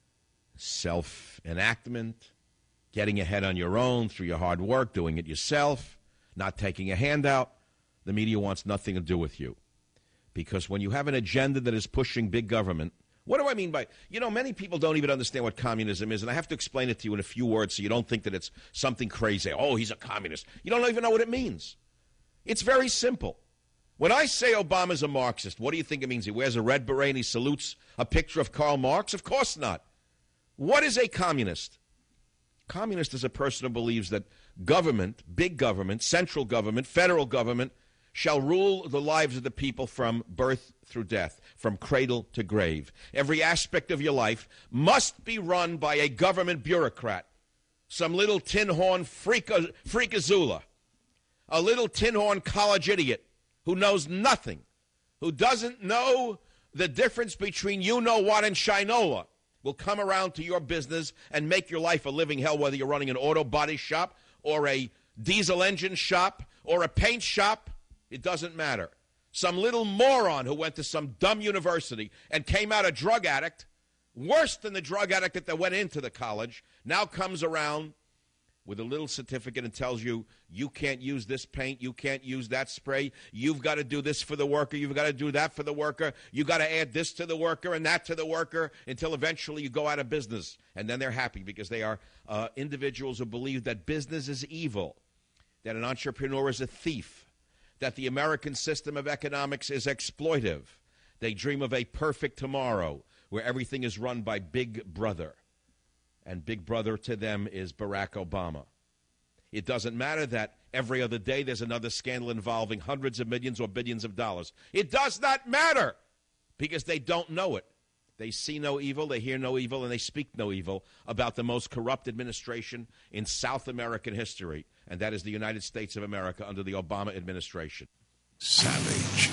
self-enactment, getting ahead on your own through your hard work, doing it yourself, not taking a handout, the media wants nothing to do with you. Because when you have an agenda that is pushing big government, what do I mean by, many people don't even understand what communism is, and I have to explain it to you in a few words so you don't think that it's something crazy. Oh, he's a communist. You don't even know what it means. It's very simple. When I say Obama's a Marxist, what do you think it means? He wears a red beret and he salutes a picture of Karl Marx? Of course not. What is a communist? Communist is a person who believes that government, big government, central government, federal government, shall rule the lives of the people from birth through death, from cradle to grave. Every aspect of your life must be run by a government bureaucrat, some little tin horn freakazoula, a little tin horn college idiot who knows nothing, who doesn't know the difference between you-know-what and Shinola, will come around to your business and make your life a living hell, whether you're running an auto body shop or a diesel engine shop or a paint shop. It doesn't matter. Some little moron who went to some dumb university and came out a drug addict, worse than the drug addict that went into the college, now comes around with a little certificate and tells you, you can't use this paint, you can't use that spray, you've got to do this for the worker, you've got to do that for the worker, you've got to add this to the worker and that to the worker, until eventually you go out of business. And then they're happy because they are individuals who believe that business is evil, that an entrepreneur is a thief, that the American system of economics is exploitive. They dream of a perfect tomorrow where everything is run by Big Brother. And Big Brother to them is Barack Obama. It doesn't matter that every other day there's another scandal involving hundreds of millions or billions of dollars. It does not matter because they don't know it. They see no evil, they hear no evil, and they speak no evil about the most corrupt administration in South American history, and that is the United States of America under the Obama administration. Savage.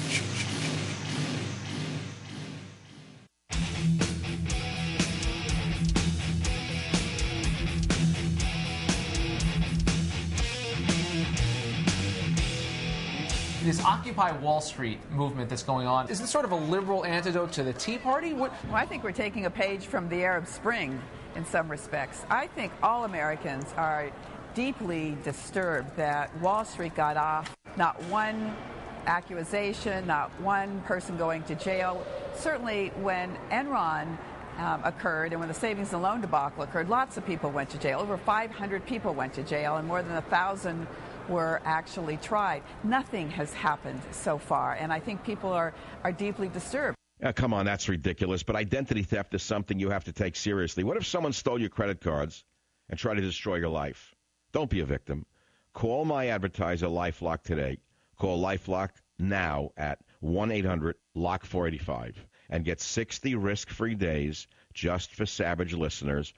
This Occupy Wall Street movement that's going on, is this sort of a liberal antidote to the Tea Party? Well, I think we're taking a page from the Arab Spring in some respects. I think all Americans are deeply disturbed that Wall Street got off. Not one accusation, not one person going to jail. Certainly when Enron occurred and when the savings and loan debacle occurred, lots of people went to jail. Over 500 people went to jail and more than 1,000 were actually tried. Nothing has happened so far, and I think people are deeply disturbed. Come on, that's ridiculous. But identity theft is something you have to take seriously. What if someone stole your credit cards and tried to destroy your life? Don't be a victim. Call my advertiser, LifeLock, today. Call LifeLock now at 1-800-LOCK-485 and get 60 risk-free days just for Savage listeners.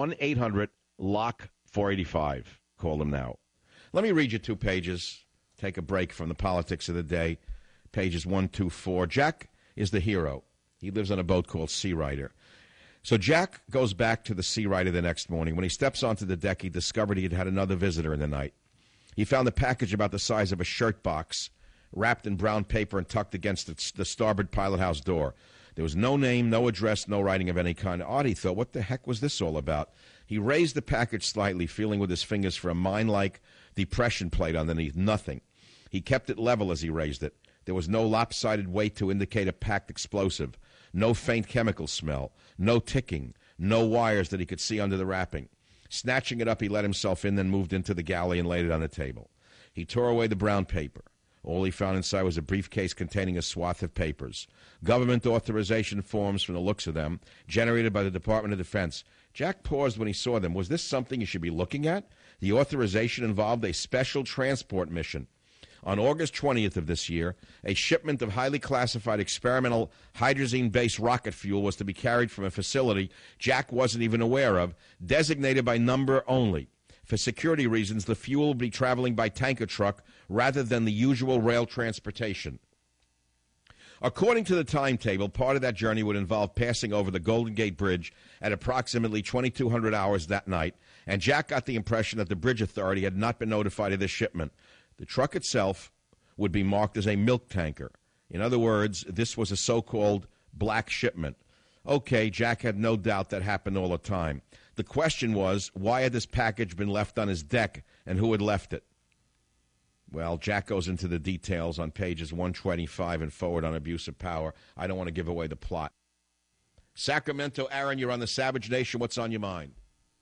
1-800-LOCK-485. Call them now. Let me read you 2 pages, take a break from the politics of the day. Pages 1, 2, 4. Jack is the hero. He lives on a boat called Sea Rider. So Jack goes back to the Sea Rider the next morning. When he steps onto the deck, he discovered he had had another visitor in the night. He found a package about the size of a shirt box, wrapped in brown paper and tucked against the starboard pilot house door. There was no name, no address, no writing of any kind. Oddie thought, what the heck was this all about? He raised the package slightly, feeling with his fingers for a mine-like depression plate underneath. Nothing. He kept it level as he raised it. There was no lopsided weight to indicate a packed explosive, no faint chemical smell, no ticking, no wires that he could see under the wrapping. Snatching it up, he let himself in, then moved into the galley and laid it on the table. He tore away the brown paper. All he found inside was a briefcase containing a swath of papers. Government authorization forms, from the looks of them, generated by the Department of Defense. Jack paused when he saw them. Was this something you should be looking at? The authorization involved a special transport mission. On August 20th of this year, a shipment of highly classified experimental hydrazine-based rocket fuel was to be carried from a facility Jack wasn't even aware of, designated by number only. For security reasons, the fuel will be traveling by tanker truck rather than the usual rail transportation. According to the timetable, part of that journey would involve passing over the Golden Gate Bridge at approximately 2200 hours that night, and Jack got the impression that the bridge authority had not been notified of this shipment. The truck itself would be marked as a milk tanker. In other words, this was a so-called black shipment. Okay, Jack had no doubt that happened all the time. The question was, why had this package been left on his deck, and who had left it? Well, Jack goes into the details on pages 125 and forward on abuse of power. I don't want to give away the plot. Sacramento, Aaron, you're on the Savage Nation. What's on your mind?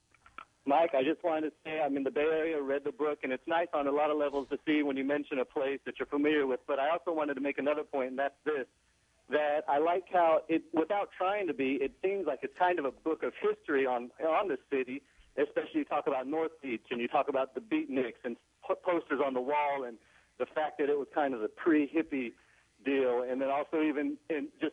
Mike, I just wanted to say I'm in the Bay Area, read the book, and it's nice on a lot of levels to see when you mention a place that you're familiar with. But I also wanted to make another point, and that's this, that I like how it, without trying to be, it seems like it's kind of a book of history on the city, especially you talk about North Beach and you talk about the beatniks and posters on the wall and the fact that it was kind of the pre-hippie deal. And then also even in just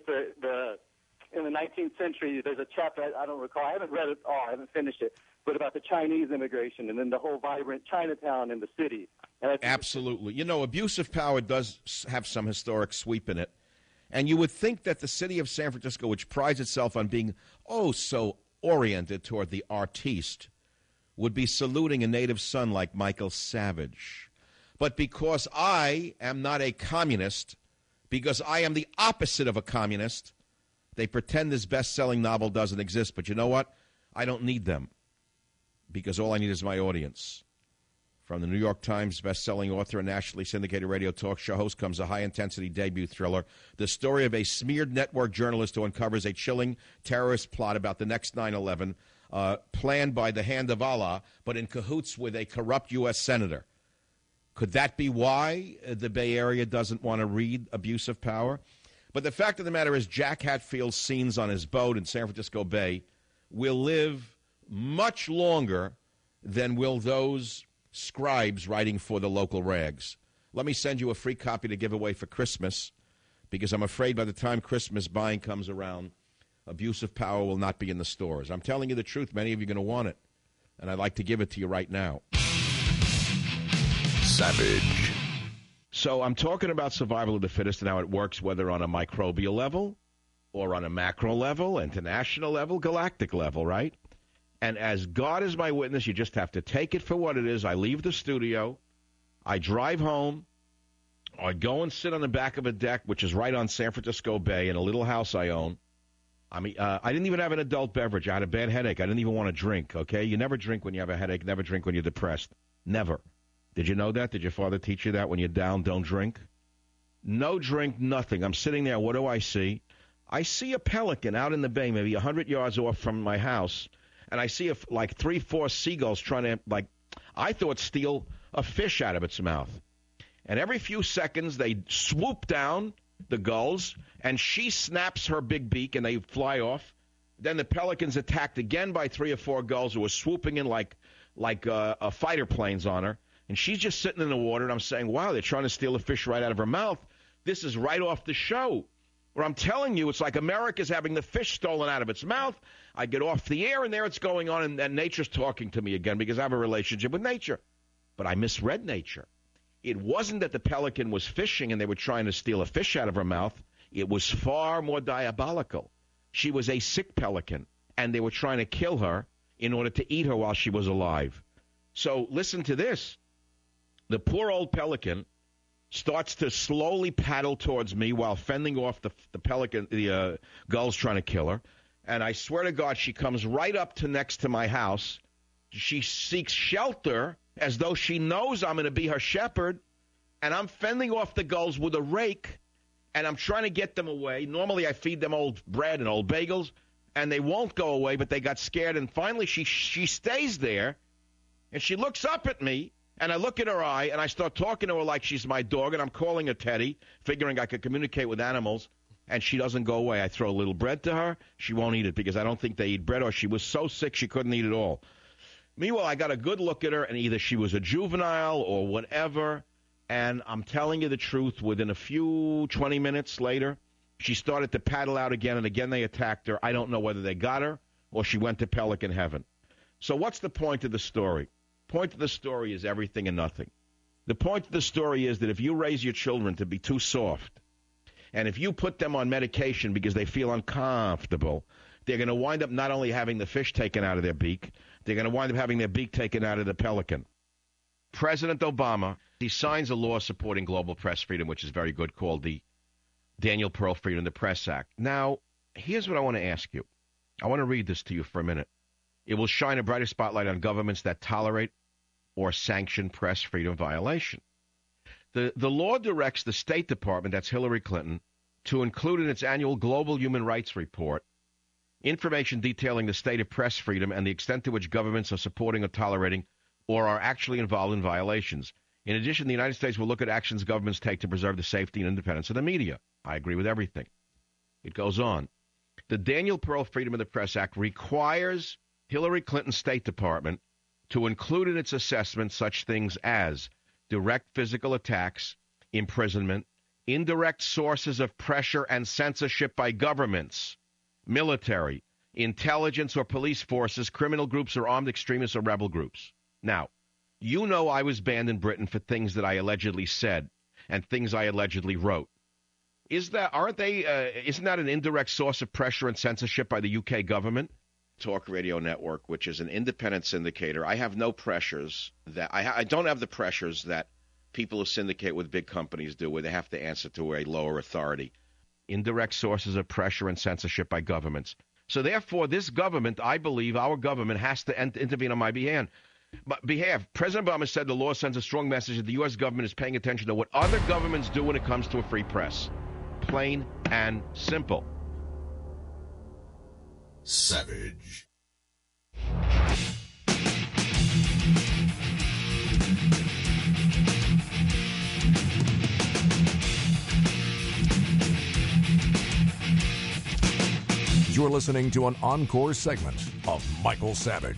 in the 19th century, there's a chapter, I don't recall, I haven't read it all, I haven't finished it, but about the Chinese immigration and then the whole vibrant Chinatown in the city. And absolutely. You know, abuse of power does have some historic sweep in it. And you would think that the city of San Francisco, which prides itself on being so oriented toward the artiste, would be saluting a native son like Michael Savage. But because I am not a communist, because I am the opposite of a communist, they pretend this best-selling novel doesn't exist. But you know what? I don't need them, because all I need is my audience. From the New York Times best-selling author and nationally syndicated radio talk show host comes a high-intensity debut thriller, the story of a smeared network journalist who uncovers a chilling terrorist plot about the next 9/11, planned by the hand of Allah, but in cahoots with a corrupt U.S. senator. Could that be why the Bay Area doesn't want to read Abuse of Power? But the fact of the matter is Jack Hatfield's scenes on his boat in San Francisco Bay will live much longer than will those scribes writing for the local rags. Let me send you a free copy to give away for Christmas, because I'm afraid by the time Christmas buying comes around, Abuse of power will not be in the stores. I'm telling you the truth. Many of you are going to want it, and I'd like to give it to you right now. Savage. So I'm talking about survival of the fittest and how it works, whether on a microbial level or on a macro level, international level, galactic level, right? And as God is my witness, you just have to take it for what it is. I leave the studio. I drive home. I go and sit on the back of a deck, which is right on San Francisco Bay in a little house I own. I didn't even have an adult beverage. I had a bad headache. I didn't even want to drink, okay? You never drink when you have a headache. Never drink when you're depressed. Never. Did you know that? Did your father teach you that? When you're down, don't drink? No drink, nothing. I'm sitting there. What do I see? I see a pelican out in the bay, maybe 100 yards off from my house, and I see like 3-4 seagulls trying to, I thought, steal a fish out of its mouth. And every few seconds, they swoop down, the gulls, and she snaps her big beak, and they fly off. Then the pelican's attacked again by 3 or 4 gulls who are swooping in like fighter planes on her. And she's just sitting in the water, and I'm saying, wow, they're trying to steal a fish right out of her mouth. This is right off the show. Where I'm telling you, it's like America's having the fish stolen out of its mouth. I get off the air, and there it's going on, and nature's talking to me again because I have a relationship with nature. But I misread nature. It wasn't that the pelican was fishing and they were trying to steal a fish out of her mouth. It was far more diabolical. She was a sick pelican, and they were trying to kill her in order to eat her while she was alive. So listen to this. The poor old pelican starts to slowly paddle towards me while fending off the gulls trying to kill her. And I swear to God, she comes right up to next to my house. She seeks shelter as though she knows I'm going to be her shepherd. And I'm fending off the gulls with a rake, and I'm trying to get them away. Normally I feed them old bread and old bagels, and they won't go away, but they got scared. And finally she stays there, and she looks up at me. And I look in her eye, and I start talking to her like she's my dog, and I'm calling her Teddy, figuring I could communicate with animals, and she doesn't go away. I throw a little bread to her. She won't eat it because I don't think they eat bread, or she was so sick she couldn't eat it all. Meanwhile, I got a good look at her, and either she was a juvenile or whatever, and I'm telling you the truth, within a few 20 minutes later, she started to paddle out again, and again they attacked her. I don't know whether they got her or she went to pelican heaven. So what's the point of the story? Point of the story is everything and nothing. The point of the story is that if you raise your children to be too soft, and if you put them on medication because they feel uncomfortable, they're going to wind up not only having the fish taken out of their beak, they're going to wind up having their beak taken out of the pelican. President Obama, he signs a law supporting global press freedom, which is very good, called the Daniel Pearl Freedom of the Press Act. Now, here's what I want to ask you. I want to read this to you for a minute. It will shine a brighter spotlight on governments that tolerate or sanction press freedom violation. The law directs the State Department, that's Hillary Clinton, to include in its annual Global Human Rights Report information detailing the state of press freedom and the extent to which governments are supporting or tolerating or are actually involved in violations. In addition, the United States will look at actions governments take to preserve the safety and independence of the media. I agree with everything. It goes on. The Daniel Pearl Freedom of the Press Act requires Hillary Clinton's State Department to include in its assessment such things as direct physical attacks, imprisonment, indirect sources of pressure and censorship by governments, military, intelligence or police forces, criminal groups or armed extremists or rebel groups. Now, you know I was banned in Britain for things that I allegedly said and things I allegedly wrote. Isn't that an indirect source of pressure and censorship by the UK government? Talk Radio Network, which is an independent syndicator. I have no pressures that I don't have the pressures that people who syndicate with big companies do, where they have to answer to a lower authority. Indirect sources of pressure and censorship by governments. So therefore, this government, I believe, our government has to intervene on my behalf. President Obama said the law sends a strong message that the U.S. government is paying attention to what other governments do when it comes to a free press. Plain and simple. Savage. You're listening to an encore segment of Michael Savage.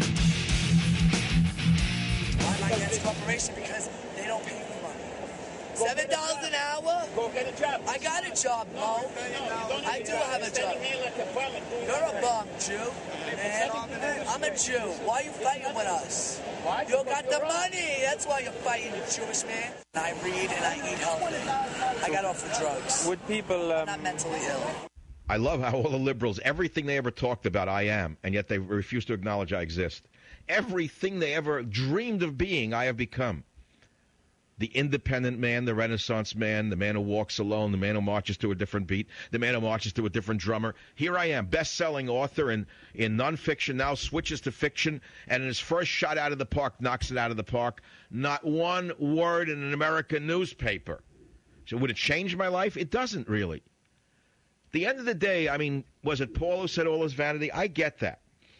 Why am I against corporations? Because they don't pay me money. $7 an hour? Go get a job. I got a job, Mo. I do have a job. You're a bum, Jew. Man, I'm a Jew. Why are you fighting with us? You got the money. That's why you're fighting, you Jewish man. I read and I eat healthy. I got off the drugs. Would people... I'm not mentally ill. I love how all the liberals, everything they ever talked about, I am, and yet they refuse to acknowledge I exist. Everything they ever dreamed of being, I have become. The independent man, the Renaissance man, the man who walks alone, the man who marches to a different beat, the man who marches to a different drummer. Here I am, best-selling author in nonfiction, now switches to fiction, and in his first shot out of the park, knocks it out of the park. Not one word in an American newspaper. So would it change my life? It doesn't really. At the end of the day, I mean, was it Paul who said all his vanity? I get that.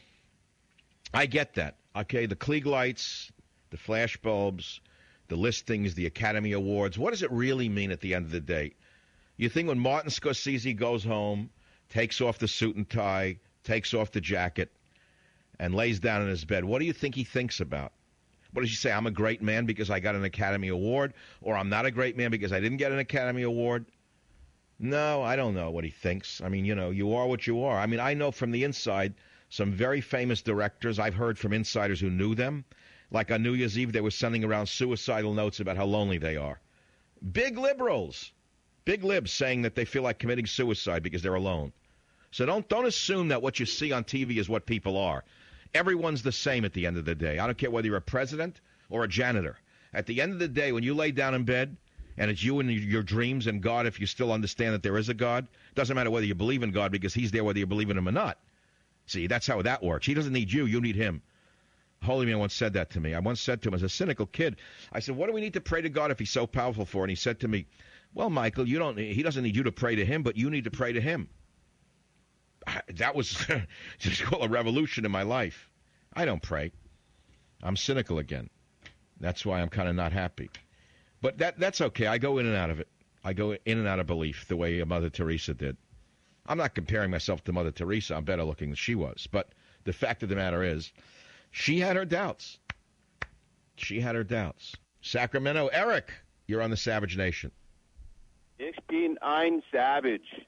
Okay, the Klieg lights, the flash bulbs, the listings, the Academy Awards. What does it really mean at the end of the day? You think when Martin Scorsese goes home, takes off the suit and tie, takes off the jacket, and lays down in his bed, what do you think he thinks about? What does he say? I'm a great man because I got an Academy Award, or I'm not a great man because I didn't get an Academy Award? No, I don't know what he thinks. I mean, you know, you are what you are. I mean, I know from the inside some very famous directors. I've heard from insiders who knew them. Like on New Year's Eve, they were sending around suicidal notes about how lonely they are. Big liberals, big libs saying that they feel like committing suicide because they're alone. So don't assume that what you see on TV is what people are. Everyone's the same at the end of the day. I don't care whether you're a president or a janitor. At the end of the day, when you lay down in bed and it's you and your dreams and God, if you still understand that there is a God, it doesn't matter whether you believe in God because he's there whether you believe in him or not. See, that's how that works. He doesn't need you. You need him. Holy Man once said that to me. I once said to him as a cynical kid, I said, what do we need to pray to God if he's so powerful for? And he said to me, well, Michael, he doesn't need you to pray to him, but you need to pray to him. That was just called a revolution in my life. I don't pray. I'm cynical again. That's why I'm kind of not happy. But that's okay. I go in and out of it. I go in and out of belief the way Mother Teresa did. I'm not comparing myself to Mother Teresa. I'm better looking than she was. But the fact of the matter is, she had her doubts. She had her doubts. Sacramento, Eric, you're on the Savage Nation. Ich bin ein Savage.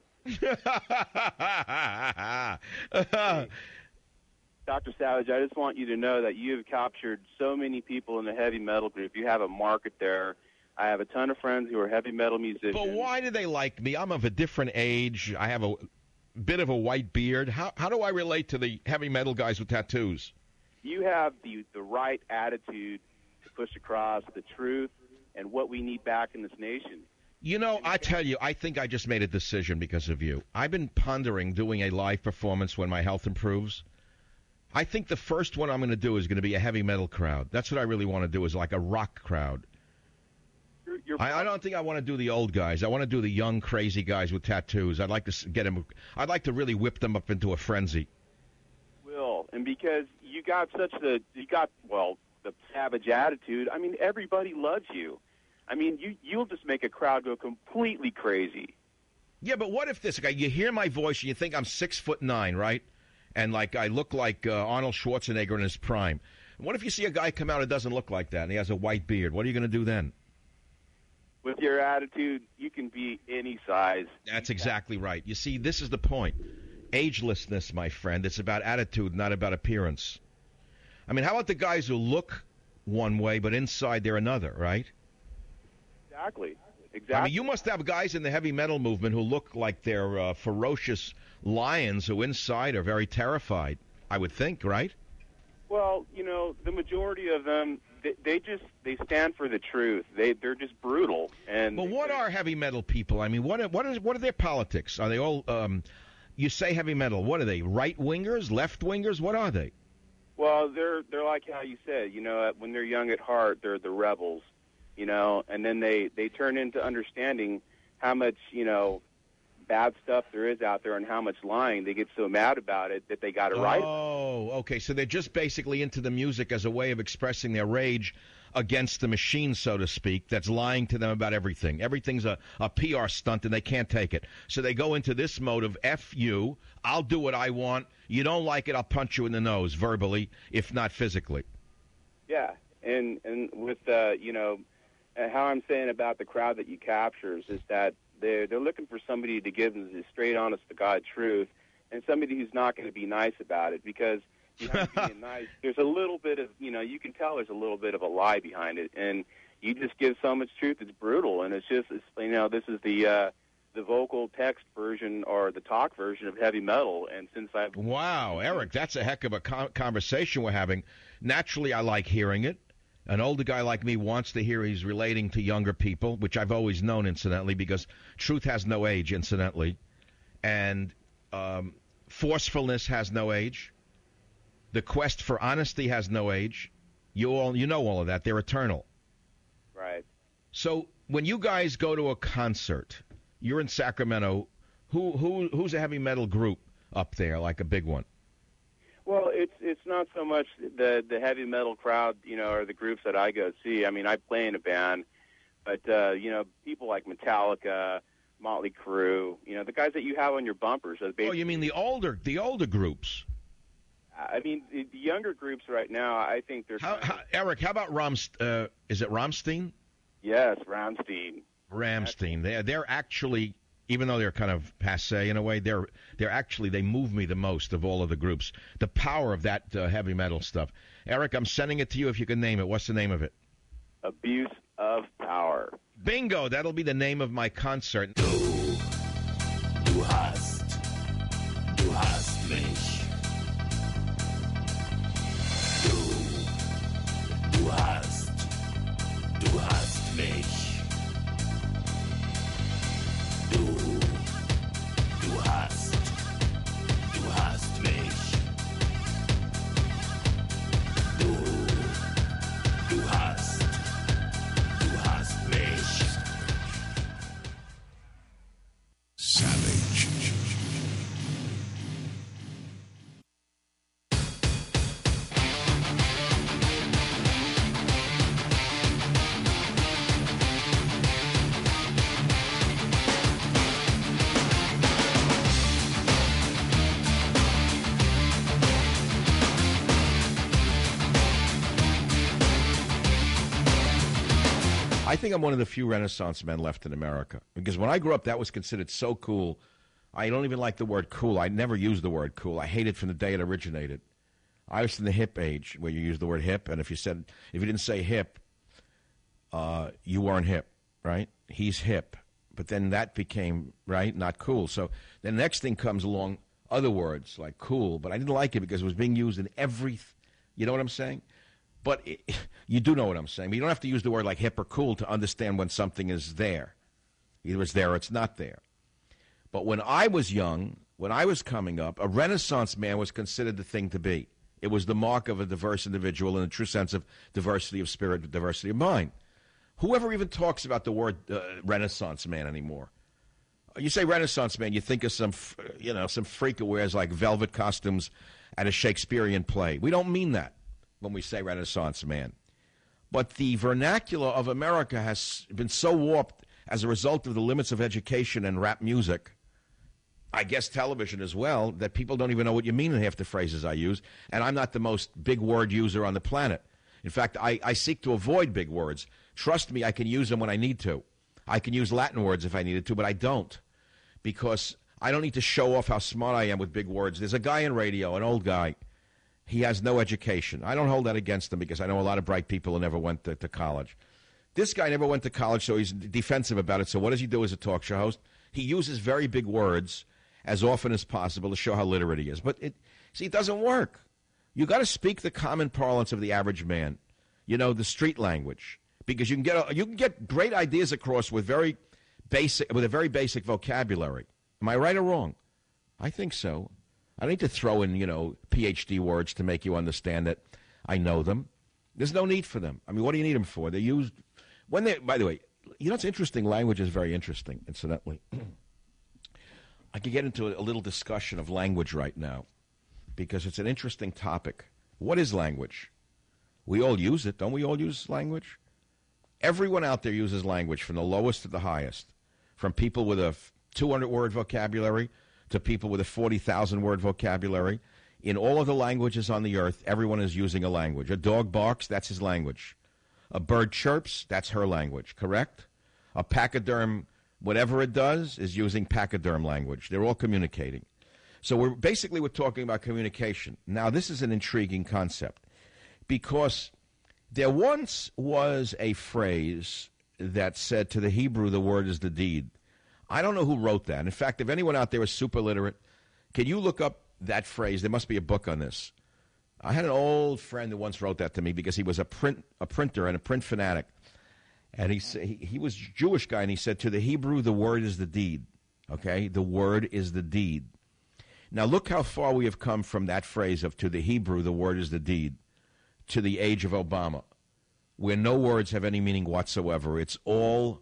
Dr. Savage, I just want you to know that you have captured so many people in the heavy metal group. You have a market there. I have a ton of friends who are heavy metal musicians. But why do they like me? I'm of a different age. I have a bit of a white beard. How do I relate to the heavy metal guys with tattoos? You have the right attitude to push across the truth and what we need back in this nation. You know, I tell you, I think I just made a decision because of you. I've been pondering doing a live performance when my health improves. I think the first one I'm going to do is going to be a heavy metal crowd. That's what I really want to do, is like a rock crowd. I don't think I want to do the old guys. I want to do the young, crazy guys with tattoos. I'd like to get them. I'd like to really whip them up into a frenzy. And because you got the savage attitude, I mean, everybody loves you. I mean, you'll just make a crowd go completely crazy. Yeah, but what if this guy, you hear my voice and you think I'm 6'9", right? And like I look like Arnold Schwarzenegger in his prime. What if you see a guy come out who doesn't look like that and he has a white beard? What are you going to do then? With your attitude, you can be any size. That's exactly right. You see, this is the point. Agelessness, my friend. It's about attitude, not about appearance. I mean, how about the guys who look one way, but inside they're another, right? Exactly. I mean, you must have guys in the heavy metal movement who look like they're ferocious lions who inside are very terrified, I would think, right? Well, you know, the majority of them, they stand for the truth. They're just brutal. But what are heavy metal people? I mean, what are their politics? Are they all... You say heavy metal. What are they? Right wingers, left wingers? What are they? Well, they're like how you said. You know, when they're young at heart, they're the rebels. You know, and then they turn into understanding how much bad stuff there is out there and how much lying. They get so mad about it that they got to write. Oh, okay. So they're just basically into the music as a way of expressing their rage against the machine, so to speak, that's lying to them about everything. Everything's a PR stunt, and they can't take it. So they go into this mode of F you, I'll do what I want. You don't like it, I'll punch you in the nose, verbally, if not physically. Yeah, and with, how I'm saying about the crowd that you captures is that they're looking for somebody to give them the straight, honest to God truth, and somebody who's not going to be nice about it, because being nice, there's a little bit of, you can tell there's a little bit of a lie behind it, and you just give so much truth, it's brutal, and this is the vocal text version or the talk version of heavy metal, and since I've... Wow, Eric, that's a heck of a conversation we're having. Naturally, I like hearing it. An older guy like me wants to hear he's relating to younger people, which I've always known, incidentally, because truth has no age, incidentally, and forcefulness has no age. The quest for honesty has no age. You know all of that. They're eternal. Right. So when you guys go to a concert, you're in Sacramento. Who's a heavy metal group up there, like a big one? Well, it's not so much the heavy metal crowd, or the groups that I go see. I mean, I play in a band, but people like Metallica, Motley Crue, the guys that you have on your bumpers. Oh, you mean the older groups? I mean, the younger groups right now, I think they're... Eric, how about is it Rammstein? Yes, Rammstein. Rammstein. They're actually, even though they're kind of passé in a way, they're actually, they move me the most of all of the groups. The power of that heavy metal stuff. Eric, I'm sending it to you if you can name it. What's the name of it? Abuse of Power. Bingo! That'll be the name of my concert. Du hast mich. Du hast mich. Du hast mich. Du hast mich. Savage. I think I'm one of the few Renaissance men left in America. Because when I grew up, that was considered so cool. I don't even like the word cool. I never used the word cool. I hate it from the day it originated. I was in the hip age, where you use the word hip, and if you didn't say hip, you weren't hip, right? He's hip. But then that became, right, not cool. So the next thing comes along, other words like cool, but I didn't like it because it was being used in every, you know what I'm saying? But you do know what I'm saying. But you don't have to use the word like hip or cool to understand when something is there. Either it's there or it's not there. But when I was young, when I was coming up, a Renaissance man was considered the thing to be. It was the mark of a diverse individual in the true sense of diversity of spirit, diversity of mind. Whoever even talks about the word Renaissance man anymore? You say Renaissance man, you think of some freak who wears like velvet costumes at a Shakespearean play. We don't mean that when we say Renaissance man. But the vernacular of America has been so warped as a result of the limits of education and rap music, I guess television as well, that people don't even know what you mean in half the phrases I use. And I'm not the most big word user on the planet. In fact, I seek to avoid big words. Trust me, I can use them when I need to. I can use Latin words if I needed to, but I don't. Because I don't need to show off how smart I am with big words. There's a guy in radio, an old guy. He has no education. I don't hold that against him because I know a lot of bright people who never went to college. This guy never went to college, so he's defensive about it. So what does he do as a talk show host? He uses very big words as often as possible to show how literate he is. But it doesn't work. You got to speak the common parlance of the average man, the street language, because you can get great ideas across with a very basic vocabulary. Am I right or wrong? I think so. I don't need to throw in, PhD words to make you understand that I know them. There's no need for them. I mean, what do you need them for? They're used by the way, it's interesting. Language is very interesting, incidentally. I could get into a little discussion of language right now because it's an interesting topic. What is language? We all use it. Don't we all use language? Everyone out there uses language from the lowest to the highest, from people with a 200-word vocabulary to people with a 40,000-word vocabulary. In all of the languages on the earth, everyone is using a language. A dog barks, that's his language. A bird chirps, that's her language, correct? A pachyderm, whatever it does, is using pachyderm language. They're all communicating. So we're talking about communication. Now, this is an intriguing concept because there once was a phrase that said, to the Hebrew, the word is the deed. I don't know who wrote that. In fact, if anyone out there is super literate, can you look up that phrase? There must be a book on this. I had an old friend who once wrote that to me because he was a printer and a print fanatic. And he was a Jewish guy, and he said, to the Hebrew, the word is the deed. Okay? The word is the deed. Now, look how far we have come from that phrase of to the Hebrew, the word is the deed, to the age of Obama, where no words have any meaning whatsoever. It's all,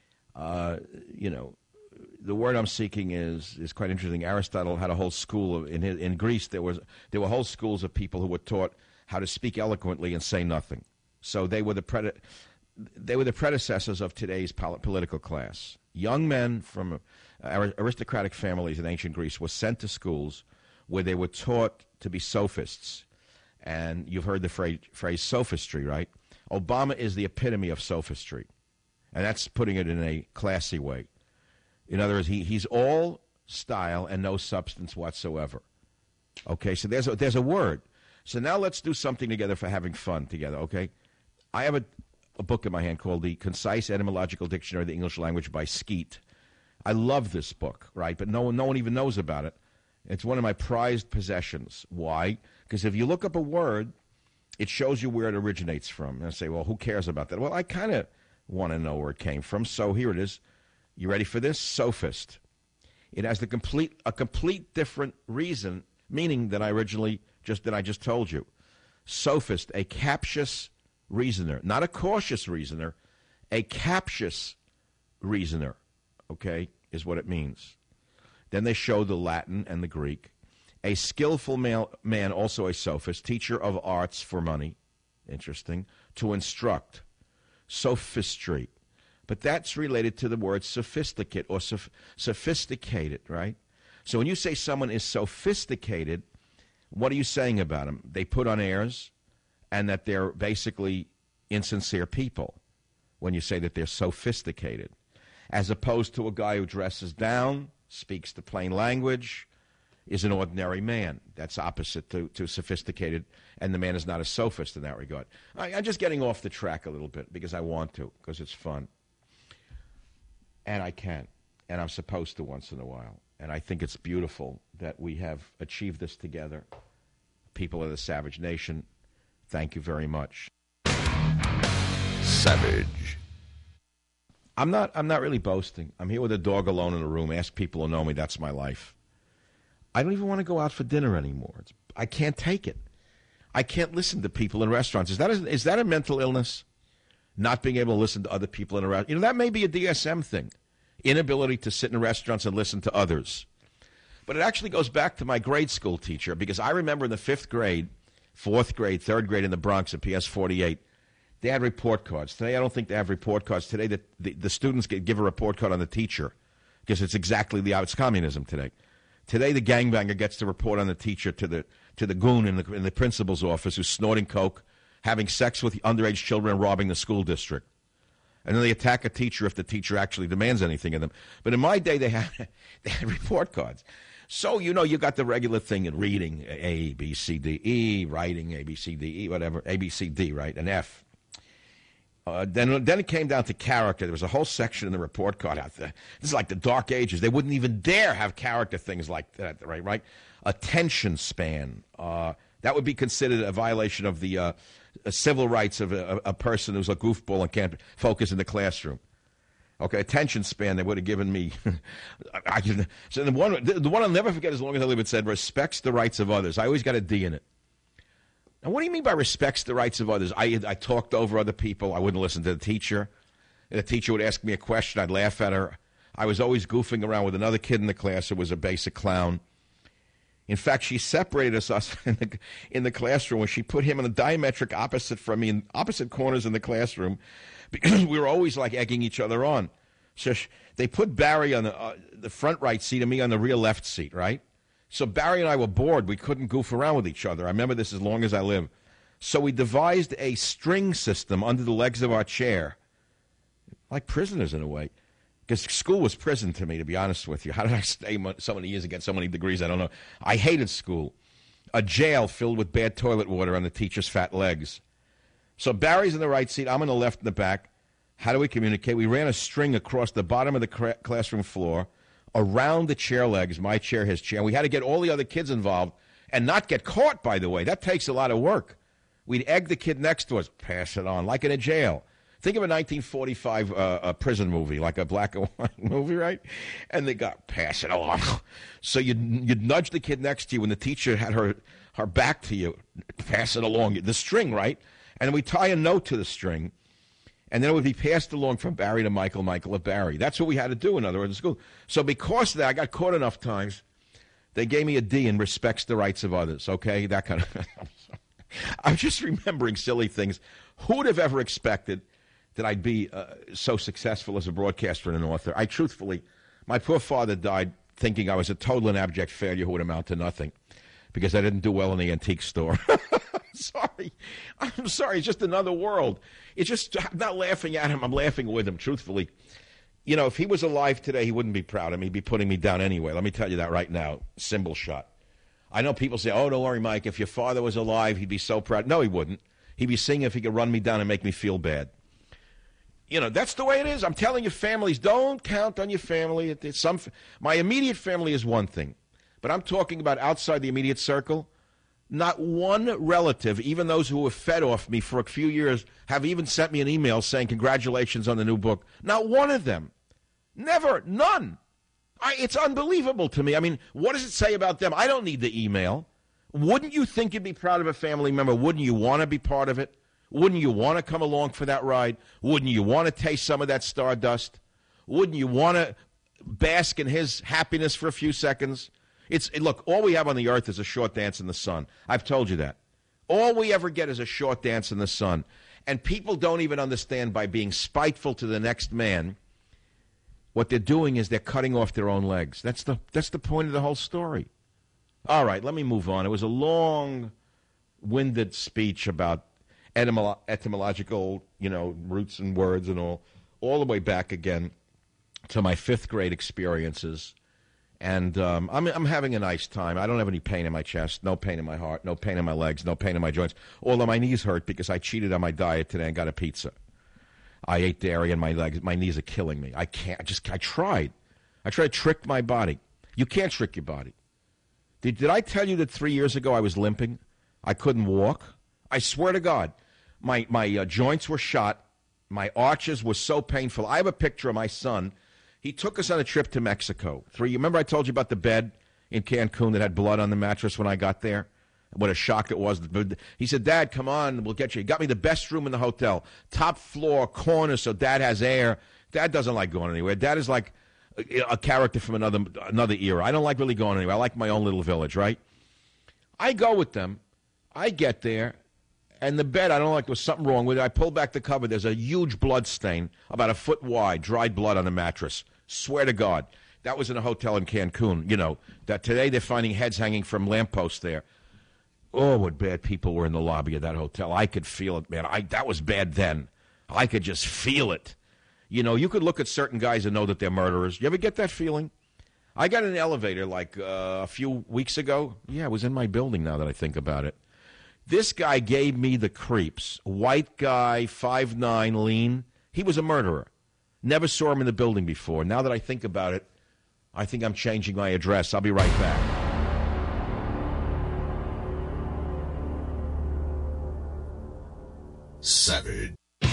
the word I'm seeking is quite interesting. Aristotle had a whole school in Greece. There were whole schools of people who were taught how to speak eloquently and say nothing. So they were the predecessors of today's political class. Young men from aristocratic families in ancient Greece were sent to schools where they were taught to be sophists. And you've heard the phrase sophistry, right? Obama is the epitome of sophistry. And that's putting it in a classy way. In other words, he's all style and no substance whatsoever. Okay, so there's a word. So now let's do something together for having fun together, okay? I have a book in my hand called The Concise Etymological Dictionary of the English Language by Skeet. I love this book, right? But no one even knows about it. It's one of my prized possessions. Why? Because if you look up a word, it shows you where it originates from. And I say, well, who cares about that? Well, I kind of want to know where it came from, so here it is. You ready for this? Sophist. It has a complete different meaning than I just told you. Sophist, a captious reasoner, not a cautious reasoner, a captious reasoner, okay, is what it means. Then they show the Latin and the Greek. A skillful man, also a sophist, teacher of arts for money, interesting, to instruct, sophistry. But that's related to the word sophisticate or sophisticated, right? So when you say someone is sophisticated, what are you saying about them? They put on airs and that they're basically insincere people when you say that they're sophisticated, as opposed to a guy who dresses down, speaks the plain language, is an ordinary man. That's opposite to sophisticated, and the man is not a sophist in that regard. I'm just getting off the track a little bit because I want to, because it's fun. And I can, and I'm supposed to once in a while. And I think it's beautiful that we have achieved this together. People of the Savage Nation, thank you very much. Savage. I'm not really boasting. I'm here with a dog alone in a room. Ask people who know me, that's my life. I don't even want to go out for dinner anymore. I can't take it. I can't listen to people in restaurants. Is that a mental illness? Not being able to listen to other people in a restaurant. That may be a DSM thing. Inability to sit in restaurants and listen to others. But it actually goes back to my grade school teacher, because I remember in the 5th grade, 4th grade, 3rd grade in the Bronx at PS 48, they had report cards. Today, I don't think they have report cards. Today, the students give a report card on the teacher, because it's exactly it's communism today. Today, the gangbanger gets to report on the teacher to the goon in the principal's office who's snorting coke, having sex with underage children, and robbing the school district. And then they attack a teacher if the teacher actually demands anything of them. But in my day, they had report cards. So, you got the regular thing in reading, A, B, C, D, E, writing, A, B, C, D, E, whatever, A, B, C, D, right, and F. Then it came down to character. There was a whole section in the report card out there. This is like the Dark Ages. They wouldn't even dare have character things like that, right? Attention span. That would be considered a violation of the civil rights of a person who's a goofball and can't focus in the classroom. Okay, attention span, they would have given me. So the one I'll never forget as long as I live, it said, respects the rights of others. I always got a D in it. Now, what do you mean by respects the rights of others? I talked over other people. I wouldn't listen to the teacher. And the teacher would ask me a question. I'd laugh at her. I was always goofing around with another kid in the class who was a basic clown. In fact, she separated us in the classroom when she put him in a diametric opposite from me, in opposite corners in the classroom, because we were always like egging each other on. So they put Barry on the front right seat and me on the rear left seat, right? So Barry and I were bored. We couldn't goof around with each other. I remember this as long as I live. So we devised a string system under the legs of our chair, like prisoners in a way. Because school was prison to me, to be honest with you. How did I stay so many years and get so many degrees? I don't know. I hated school. A jail filled with bad toilet water on the teacher's fat legs. So Barry's in the right seat. I'm on the left in the back. How do we communicate? We ran a string across the bottom of the classroom floor, around the chair legs, my chair, his chair. And we had to get all the other kids involved and not get caught, by the way. That takes a lot of work. We'd egg the kid next to us, pass it on, like in a jail. Think of a 1945 prison movie, like a black and white movie, right? And they got, pass it along. So you'd nudge the kid next to you when the teacher had her back to you, pass it along. The string, right? And we tie a note to the string, and then it would be passed along from Barry to Michael, Michael to Barry. That's what we had to do, in other words, in school. So because of that, I got caught enough times, they gave me a D in respects the rights of others, okay? That kind of I'm just remembering silly things. Who would have ever expected that I'd be so successful as a broadcaster and an author? Truthfully, my poor father died thinking I was a total and abject failure who would amount to nothing because I didn't do well in the antique store. I'm sorry. It's just another world. It's just, I'm not laughing at him. I'm laughing with him, truthfully. You know, if he was alive today, he wouldn't be proud of me. He'd be putting me down anyway. Let me tell you that right now. Symbol shot. I know people say, oh, don't worry, Mike. If your father was alive, he'd be so proud. No, he wouldn't. He'd be seeing if he could run me down and make me feel bad. You know, that's the way it is. I'm telling you, families, don't count on your family. My immediate family is one thing. But I'm talking about outside the immediate circle. Not one relative, even those who have fed off me for a few years, have even sent me an email saying congratulations on the new book. Not one of them. Never. None. It's unbelievable to me. I mean, what does it say about them? I don't need the email. Wouldn't you think you'd be proud of a family member? Wouldn't you want to be part of it? Wouldn't you want to come along for that ride? Wouldn't you want to taste some of that stardust? Wouldn't you want to bask in his happiness for a few seconds? Look, all we have on the earth is a short dance in the sun. I've told you that. All we ever get is a short dance in the sun. And people don't even understand by being spiteful to the next man, what they're doing is they're cutting off their own legs. That's the point of the whole story. All right, let me move on. It was a long-winded speech about etymological, roots and words and all the way back again to my fifth grade experiences. And I'm having a nice time. I don't have any pain in my chest, no pain in my heart, no pain in my legs, no pain in my joints. Although my knees hurt because I cheated on my diet today and got a pizza. I ate dairy and my knees are killing me. I can't. I tried. I tried to trick my body. You can't trick your body. Did I tell you that 3 years ago I was limping? I couldn't walk. I swear to God, my joints were shot. My arches were so painful. I have a picture of my son. He took us on a trip to Mexico. Remember I told you about the bed in Cancun that had blood on the mattress when I got there? What a shock it was. He said, Dad, come on, we'll get you. He got me the best room in the hotel. Top floor, corner, so Dad has air. Dad doesn't like going anywhere. Dad is like a character from another era. I don't like really going anywhere. I like my own little village, right? I go with them. I get there, and the bed, I don't like, there's something wrong with it. I pull back the cover. There's a huge blood stain, about a foot wide, dried blood on the mattress. Swear to God. That was in a hotel in Cancun. That today they're finding heads hanging from lampposts there. Oh, what bad people were in the lobby of that hotel. I could feel it, man. That was bad then. I could just feel it. You could look at certain guys and know that they're murderers. You ever get that feeling? I got in an elevator like a few weeks ago. Yeah, it was in my building now that I think about it. This guy gave me the creeps. White guy, 5'9", lean. He was a murderer. Never saw him in the building before. Now that I think about it, I think I'm changing my address. I'll be right back. Savage.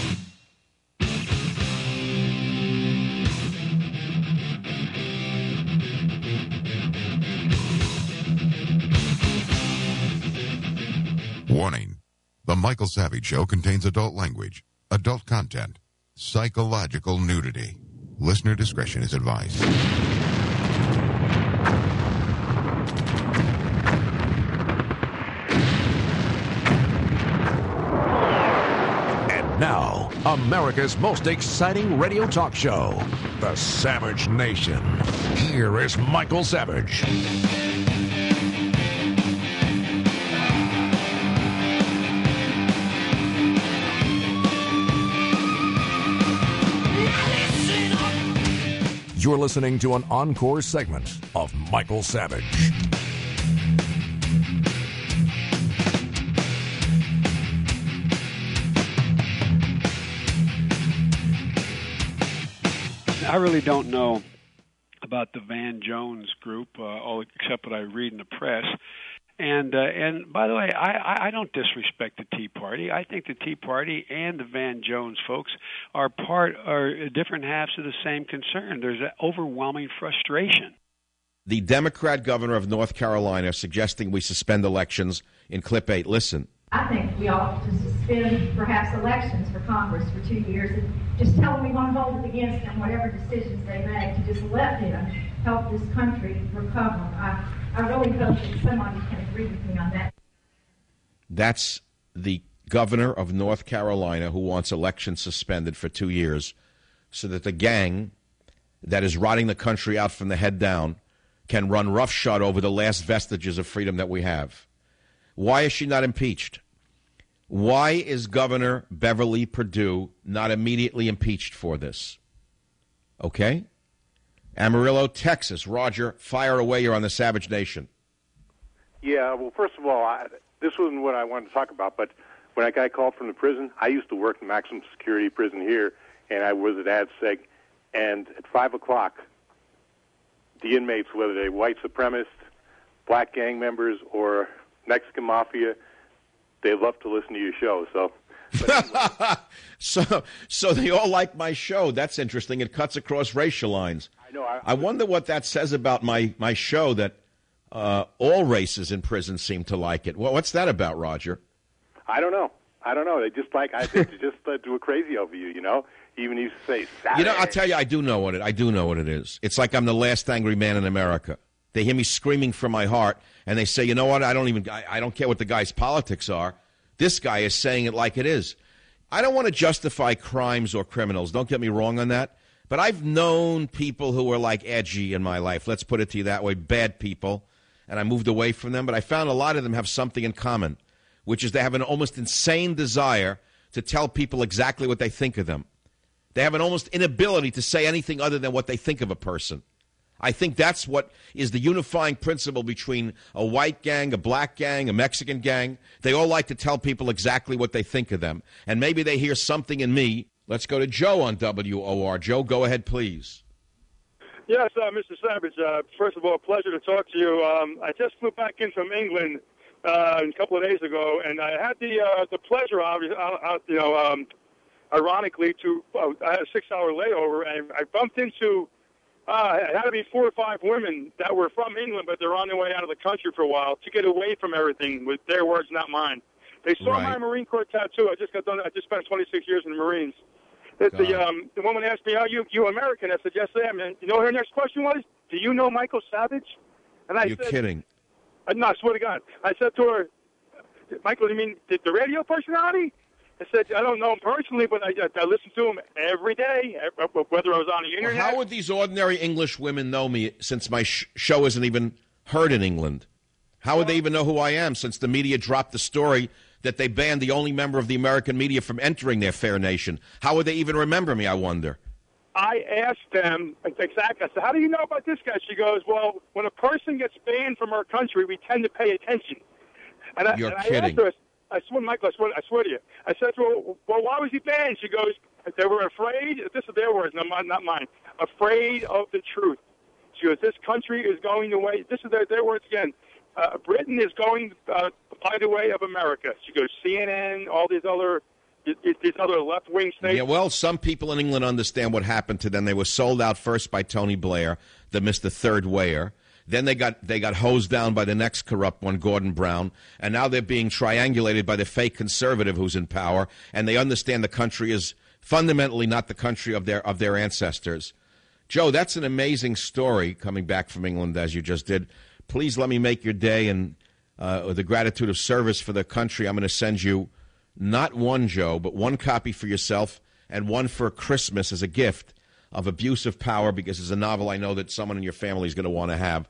Warning. The Michael Savage Show contains adult language, adult content, psychological nudity. Listener discretion is advised. And now, America's most exciting radio talk show, The Savage Nation. Here is Michael Savage. are listening to an encore segment of Michael Savage. I really don't know about the Van Jones group, except what I read in the press. And by the way, I don't disrespect the Tea Party. I think the Tea Party and the Van Jones folks are different halves of the same concern. There's an overwhelming frustration. The Democrat governor of North Carolina suggesting we suspend elections in clip 8. Listen. I think we ought to suspend perhaps elections for Congress for 2 years and just tell them we want to hold it against them, whatever decisions they make, to just let them help this country recover. I really hope that somebody can agree with me on that. That's the governor of North Carolina who wants elections suspended for 2 years so that the gang that is rotting the country out from the head down can run roughshod over the last vestiges of freedom that we have. Why is she not impeached? Why is Governor Beverly Perdue not immediately impeached for this? Okay? Amarillo, Texas. Roger, fire away. You're on the Savage Nation. Yeah, well, first of all, this wasn't what I wanted to talk about, but when that guy called from the prison, I used to work in maximum security prison here, and I was at ADSEG, and at 5 o'clock, the inmates, whether they're white supremacists, black gang members, or Mexican mafia, they love to listen to your show. So they all like my show. That's interesting. It cuts across racial lines. I know. I wonder what that says about my show, that all races in prison seem to like it. Well, what's that about, Roger? I don't know. They just I think they just do it crazy over you, you know? Even you say Saturday. You know, I'll tell you, I do know what it is. It's like I'm the last angry man in America. They hear me screaming from my heart, and they say, you know what, I don't care what the guy's politics are. This guy is saying it like it is. I don't want to justify crimes or criminals. Don't get me wrong on that. But I've known people who were like edgy in my life. Let's put it to you that way, bad people. And I moved away from them. But I found a lot of them have something in common, which is they have an almost insane desire to tell people exactly what they think of them. They have an almost inability to say anything other than what they think of a person. I think that's what is the unifying principle between a white gang, a black gang, a Mexican gang. They all like to tell people exactly what they think of them. And maybe they hear something in me. Let's go to Joe on WOR. Joe, go ahead, please. Yes, Mr. Savage. First of all, pleasure to talk to you. I just flew back in from England a couple of days ago, and I had the pleasure, ironically, I had a 6-hour layover, and I bumped into it had to be 4 or 5 women that were from England, but they're on their way out of the country for a while to get away from everything, with their words, not mine. They saw my Marine Corps tattoo. I just got done. I just spent 26 years in the Marines. The woman asked me, "Are you American?" I said, "Yes, I am." And you know what her next question was? "Do you know Michael Savage?" And I You're said, kidding. No, I swear to God. I said to her, "Michael, you mean the radio personality?" I said, "I don't know him personally, but I listen to him every day, whether I was on the internet." Well, how would these ordinary English women know me since my show isn't even heard in England? How would they even know who I am since the media dropped the story that they banned the only member of the American media from entering their fair nation? How would they even remember me, I wonder? I asked them exactly. I said, "How do you know about this guy?" She goes, "Well, when a person gets banned from our country, we tend to pay attention." You're kidding. I asked her, I swear, Michael, I swear to you. I said to her, "Well, why was he banned?" She goes, "They were afraid." This is their words, not mine. Afraid of the truth. She goes, "This country is going the way." This is their words again. Britain is going by the way of America. She goes, CNN, all these other left-wing states. Yeah, well, some people in England understand what happened to them. They were sold out first by Tony Blair, the Mr. Third Wayer. Then they got hosed down by the next corrupt one, Gordon Brown, and now they're being triangulated by the fake conservative who's in power, and they understand the country is fundamentally not the country of their ancestors. Joe, that's an amazing story coming back from England, as you just did. Please let me make your day, and the gratitude of service for the country, I'm going to send you not one, Joe, but one copy for yourself and one for Christmas as a gift of Abuse of Power, because it's a novel I know that someone in your family is going to want to have.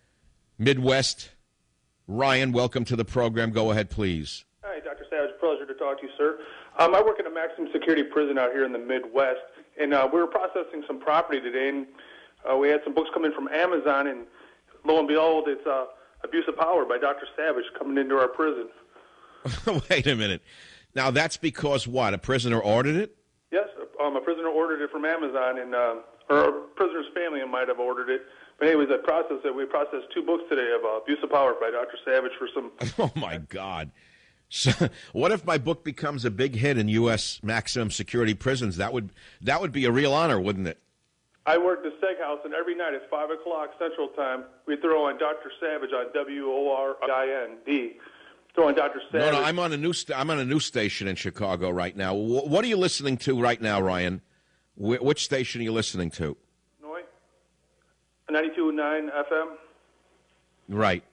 Midwest, Ryan, welcome to the program. Go ahead, please. Hi, Dr. Savage. Pleasure to talk to you, sir. I work in a maximum security prison out here in the Midwest, and we were processing some property today, and We had some books coming from Amazon, and lo and behold, it's Abuse of Power by Dr. Savage coming into our prison. Wait a minute. Now, that's because what? A prisoner ordered it? Yes, a prisoner ordered it from Amazon, and or a prisoner's family might have ordered it. But anyways, we processed 2 books today of Abuse of Power by Dr. Savage for some... Oh, my God. So, what if my book becomes a big hit in U.S. maximum security prisons? That would be a real honor, wouldn't it? I work the Steakhouse, and every night at 5 o'clock Central Time, we throw on Dr. Savage on WORIND. Throw on Dr. Savage. No, I'm on a new station in Chicago right now. What are you listening to right now, Ryan? Which station are you listening to? 92.9 FM. Right.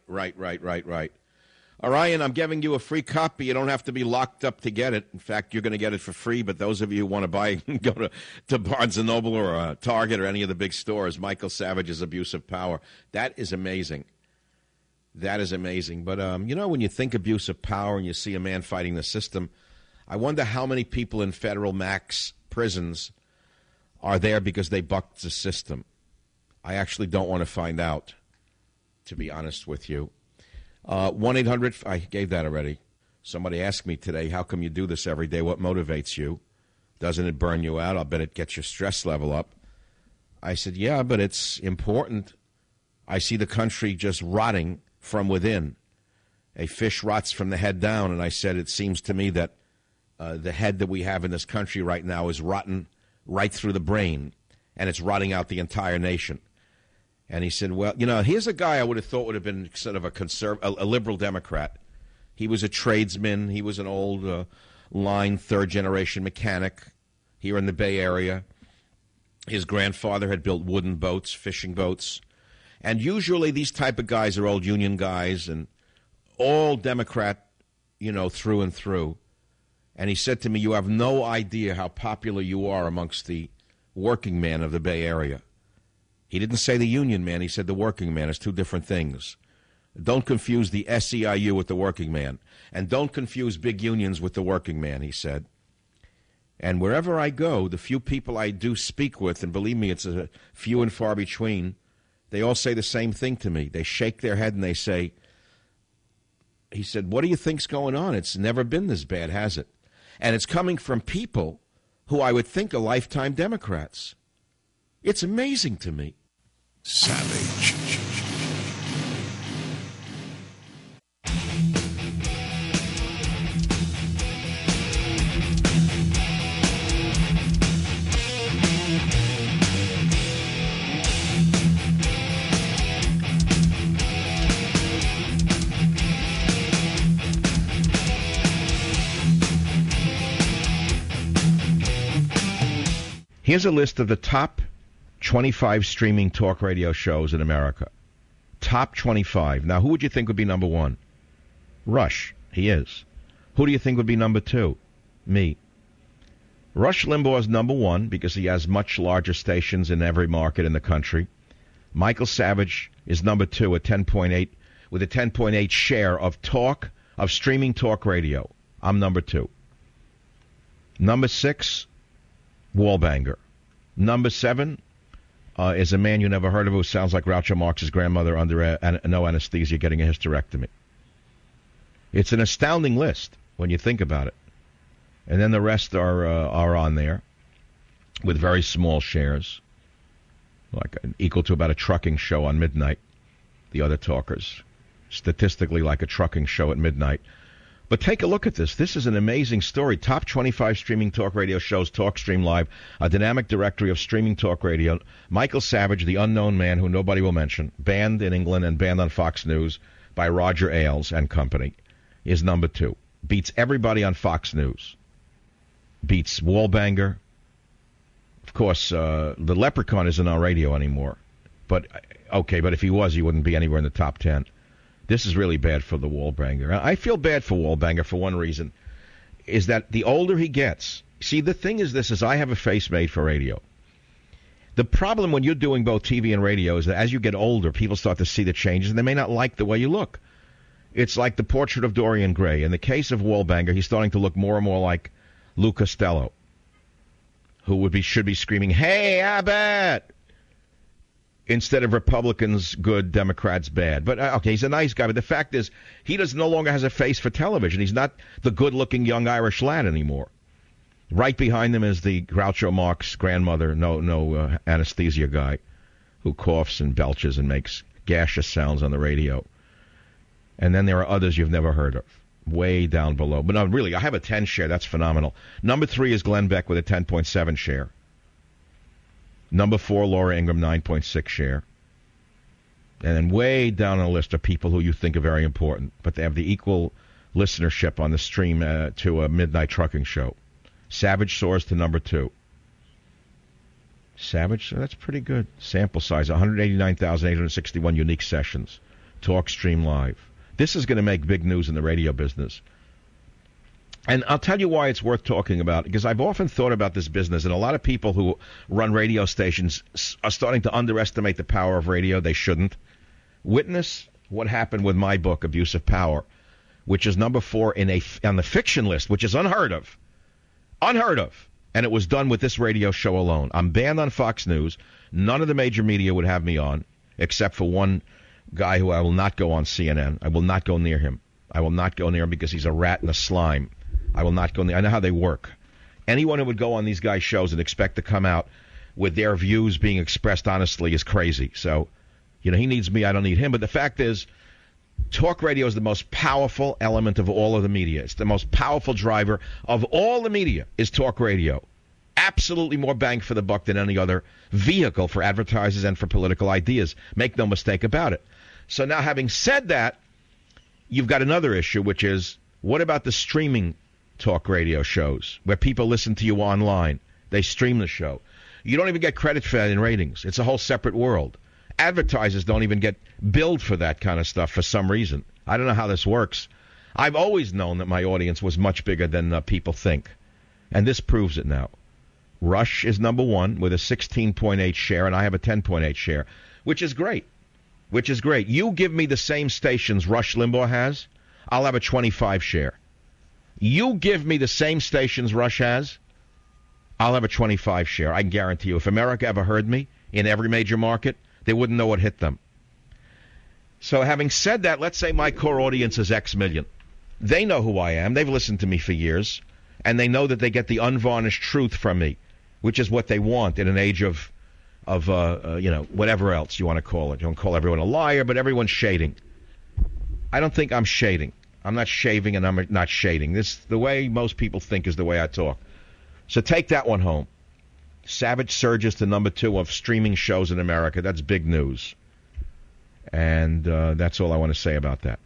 Ryan, I'm giving you a free copy. You don't have to be locked up to get it. In fact, you're going to get it for free, but those of you who want to buy it, go to Barnes & Noble or Target or any of the big stores. Michael Savage's Abuse of Power. That is amazing. That is amazing. But, when you think abuse of power and you see a man fighting the system, I wonder how many people in federal max prisons are there because they bucked the system. I actually don't want to find out, to be honest with you. 1-800, I gave that already. Somebody asked me today, how come you do this every day? What motivates you? Doesn't it burn you out? I'll bet it gets your stress level up. I said, yeah, but it's important. I see the country just rotting from within. A fish rots from the head down, and I said, it seems to me that the head that we have in this country right now is rotten right through the brain, and it's rotting out the entire nation. And he said, well, here's a guy I would have thought would have been sort of a liberal Democrat. He was a tradesman. He was an old line third-generation mechanic here in the Bay Area. His grandfather had built wooden boats, fishing boats. And usually these type of guys are old union guys and all Democrat, through and through. And he said to me, you have no idea how popular you are amongst the working man of the Bay Area. He didn't say the union man. He said the working man. It's 2 different things. Don't confuse the SEIU with the working man. And don't confuse big unions with the working man, he said. And wherever I go, the few people I do speak with, and believe me, it's a few and far between, they all say the same thing to me. They shake their head and they say, he said, what do you think's going on? It's never been this bad, has it? And it's coming from people who I would think are lifetime Democrats. It's amazing to me. Savage. Here's a list of the top 25 streaming talk radio shows in America. Top 25. Now, who would you think would be number 1? Rush. He is. Who do you think would be number 2? Me. Rush Limbaugh is number 1 because he has much larger stations in every market in the country. Michael Savage is number 2 at 10.8 with a 10.8 share of streaming talk radio. I'm number 2. Number 6, Wallbanger. Number 7 is a man you never heard of who sounds like Groucho Marx's grandmother under no anesthesia getting a hysterectomy. It's an astounding list when you think about it. And then the rest are on there with very small shares, like equal to about a trucking show on midnight, the other talkers, statistically like a trucking show at midnight. But take a look at this. This is an amazing story. Top 25 streaming talk radio shows, TalkStream Live, a dynamic directory of streaming talk radio. Michael Savage, the unknown man who nobody will mention, banned in England and banned on Fox News by Roger Ailes and company, is number 2. Beats everybody on Fox News. Beats Wallbanger. Of course, the Leprechaun isn't on radio anymore. But if he was, he wouldn't be anywhere in the top 10. This is really bad for the Wallbanger. I feel bad for Wallbanger for one reason, is that the older he gets, see, the thing is this, is I have a face made for radio. The problem when you're doing both TV and radio is that as you get older, people start to see the changes, and they may not like the way you look. It's like the portrait of Dorian Gray. In the case of Wallbanger, he's starting to look more and more like Lou Costello, who should be screaming, "Hey, Abbott!" instead of Republicans good, Democrats bad. But, okay, he's a nice guy. But the fact is, he no longer has a face for television. He's not the good-looking young Irish lad anymore. Right behind him is the Groucho Marx grandmother, no anesthesia guy, who coughs and belches and makes gaseous sounds on the radio. And then there are others you've never heard of, way down below. But no, really, I have a 10 share. That's phenomenal. Number 3 is Glenn Beck with a 10.7 share. Number 4, Laura Ingraham, 9.6 share. And then way down on the list are people who you think are very important, but they have the equal listenership on the stream to a Midnight Trucking Show. Savage soars to number 2. Savage, that's pretty good. Sample size, 189,861 unique sessions. TalkStream Live. This is going to make big news in the radio business. And I'll tell you why it's worth talking about, because I've often thought about this business, and a lot of people who run radio stations are starting to underestimate the power of radio. They shouldn't. Witness what happened with my book, Abuse of Power, which is number 4 on the fiction list, which is unheard of. Unheard of. And it was done with this radio show alone. I'm banned on Fox News. None of the major media would have me on, except for one guy who I will not go on CNN. I will not go near him. I will not go near him because he's a rat and a slime. I will not go near. I know how they work. Anyone who would go on these guys' shows and expect to come out with their views being expressed honestly is crazy. So, he needs me. I don't need him. But the fact is, talk radio is the most powerful element of all of the media. It's the most powerful driver of all the media is talk radio. Absolutely more bang for the buck than any other vehicle for advertisers and for political ideas. Make no mistake about it. So now, having said that, you've got another issue, which is, what about the streaming talk radio shows where people listen to you online? They stream the show. You don't even get credit for that in ratings. It's a whole separate world. Advertisers don't even get billed for that kind of stuff for some reason. I don't know how this works. I've always known that my audience was much bigger than people think, and this proves it now. Rush is number 1 with a 16.8 share, and I have a 10.8 share, which is great. You give me the same stations Rush Limbaugh has, I'll have a 25 share. You give me the same stations Rush has, I'll have a 25 share. I can guarantee you, if America ever heard me in every major market, they wouldn't know what hit them. So having said that, let's say my core audience is X million. They know who I am. They've listened to me for years, and they know that they get the unvarnished truth from me, which is what they want in an age of whatever else you want to call it. You don't call everyone a liar, but everyone's shading. I don't think I'm shading. I'm not shaving, and I'm not shading. The way most people think is the way I talk. So take that one home. Savage surges to number 2 of streaming shows in America. That's big news. And that's all I want to say about that.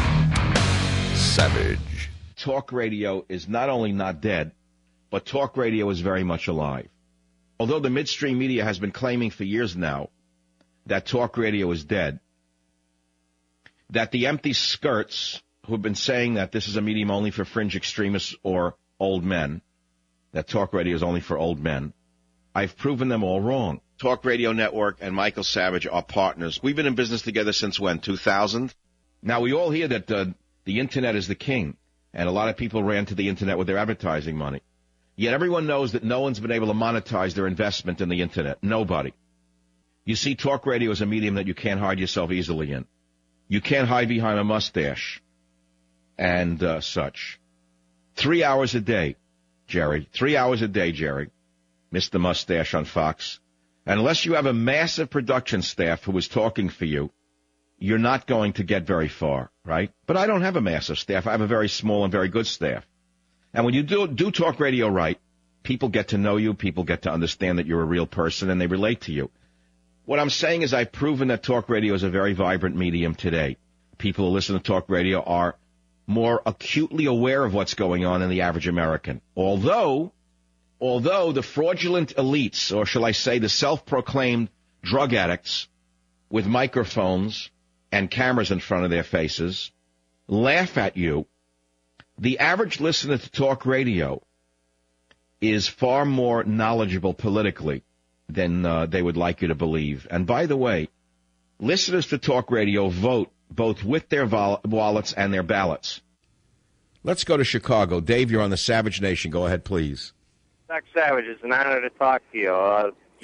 Savage. Talk radio is not only not dead, but talk radio is very much alive. Although the midstream media has been claiming for years now that talk radio is dead, that the empty skirts who have been saying that this is a medium only for fringe extremists or old men, that talk radio is only for old men, I've proven them all wrong. Talk Radio Network and Michael Savage are partners. We've been in business together since when, 2000? Now, we all hear that the Internet is the king, and a lot of people ran to the Internet with their advertising money. Yet everyone knows that no one's been able to monetize their investment in the Internet. Nobody. You see, talk radio is a medium that you can't hide yourself easily in. You can't hide behind a mustache and such. 3 hours a day, Jerry. 3 hours a day, Jerry. Mr. Mustache on Fox. Unless you have a massive production staff who is talking for you, you're not going to get very far, right? But I don't have a massive staff. I have a very small and very good staff. And when you do talk radio right, people get to know you, people get to understand that you're a real person, and they relate to you. What I'm saying is I've proven that talk radio is a very vibrant medium today. People who listen to talk radio are more acutely aware of what's going on than the average American. Although the fraudulent elites, or shall I say the self-proclaimed drug addicts with microphones and cameras in front of their faces, laugh at you, the average listener to talk radio is far more knowledgeable politically than they would like you to believe. And by the way, listeners to talk radio vote both with their wallets and their ballots. Let's go to Chicago. Dave, you're on the Savage Nation. Go ahead, please. Doc Savage, it's an honor to talk to you.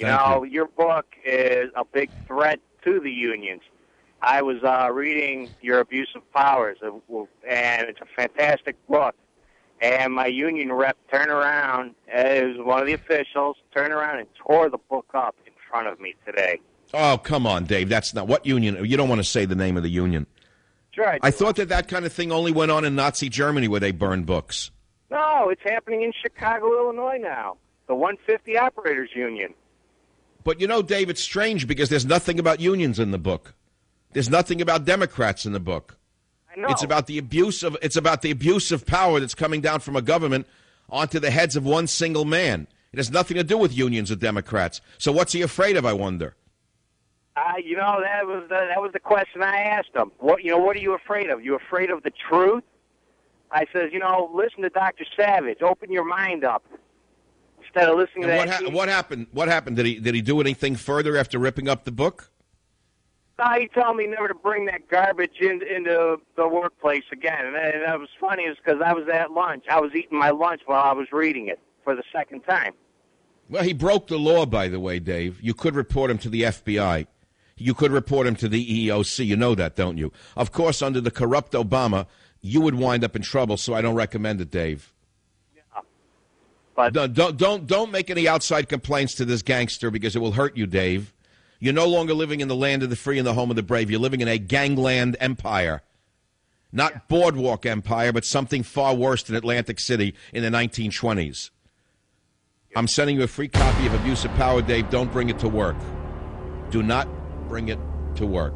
You know, your book is a big threat to the unions. I was reading your Abuse of Powers, and it's a fantastic book. And my union rep turned around, it was one of the officials, turned around and tore the book up in front of me today. Oh, come on, Dave. That's not what union. You don't want to say the name of the union. Sure. I thought that kind of thing only went on in Nazi Germany where they burned books. No, it's happening in Chicago, Illinois now. The 150 Operators Union. But you know, Dave, it's strange because there's nothing about unions in the book. There's nothing about Democrats in the book. I know. It's about the abuse of power that's coming down from a government onto the heads of one single man. It has nothing to do with unions or Democrats. So what's he afraid of, I wonder? You know, that was the question I asked him. What are you afraid of? You afraid of the truth? I says, listen to Dr. Savage. Open your mind up instead of listening to that. What happened? What happened? Did he do anything further after ripping up the book? He told me never to bring that garbage into the workplace again. And that was funny is because I was at lunch. I was eating my lunch while I was reading it for the second time. Well, he broke the law, by the way, Dave. You could report him to the FBI. You could report him to the EEOC. You know that, don't you? Of course, under the corrupt Obama, you would wind up in trouble, so I don't recommend it, Dave. Yeah. But don't make any outside complaints to this gangster because it will hurt you, Dave. You're no longer living in the land of the free and the home of the brave. You're living in a gangland empire. Not boardwalk empire, but something far worse than Atlantic City in the 1920s. I'm sending you a free copy of Abuse of Power, Dave. Don't bring it to work. Do not bring it to work.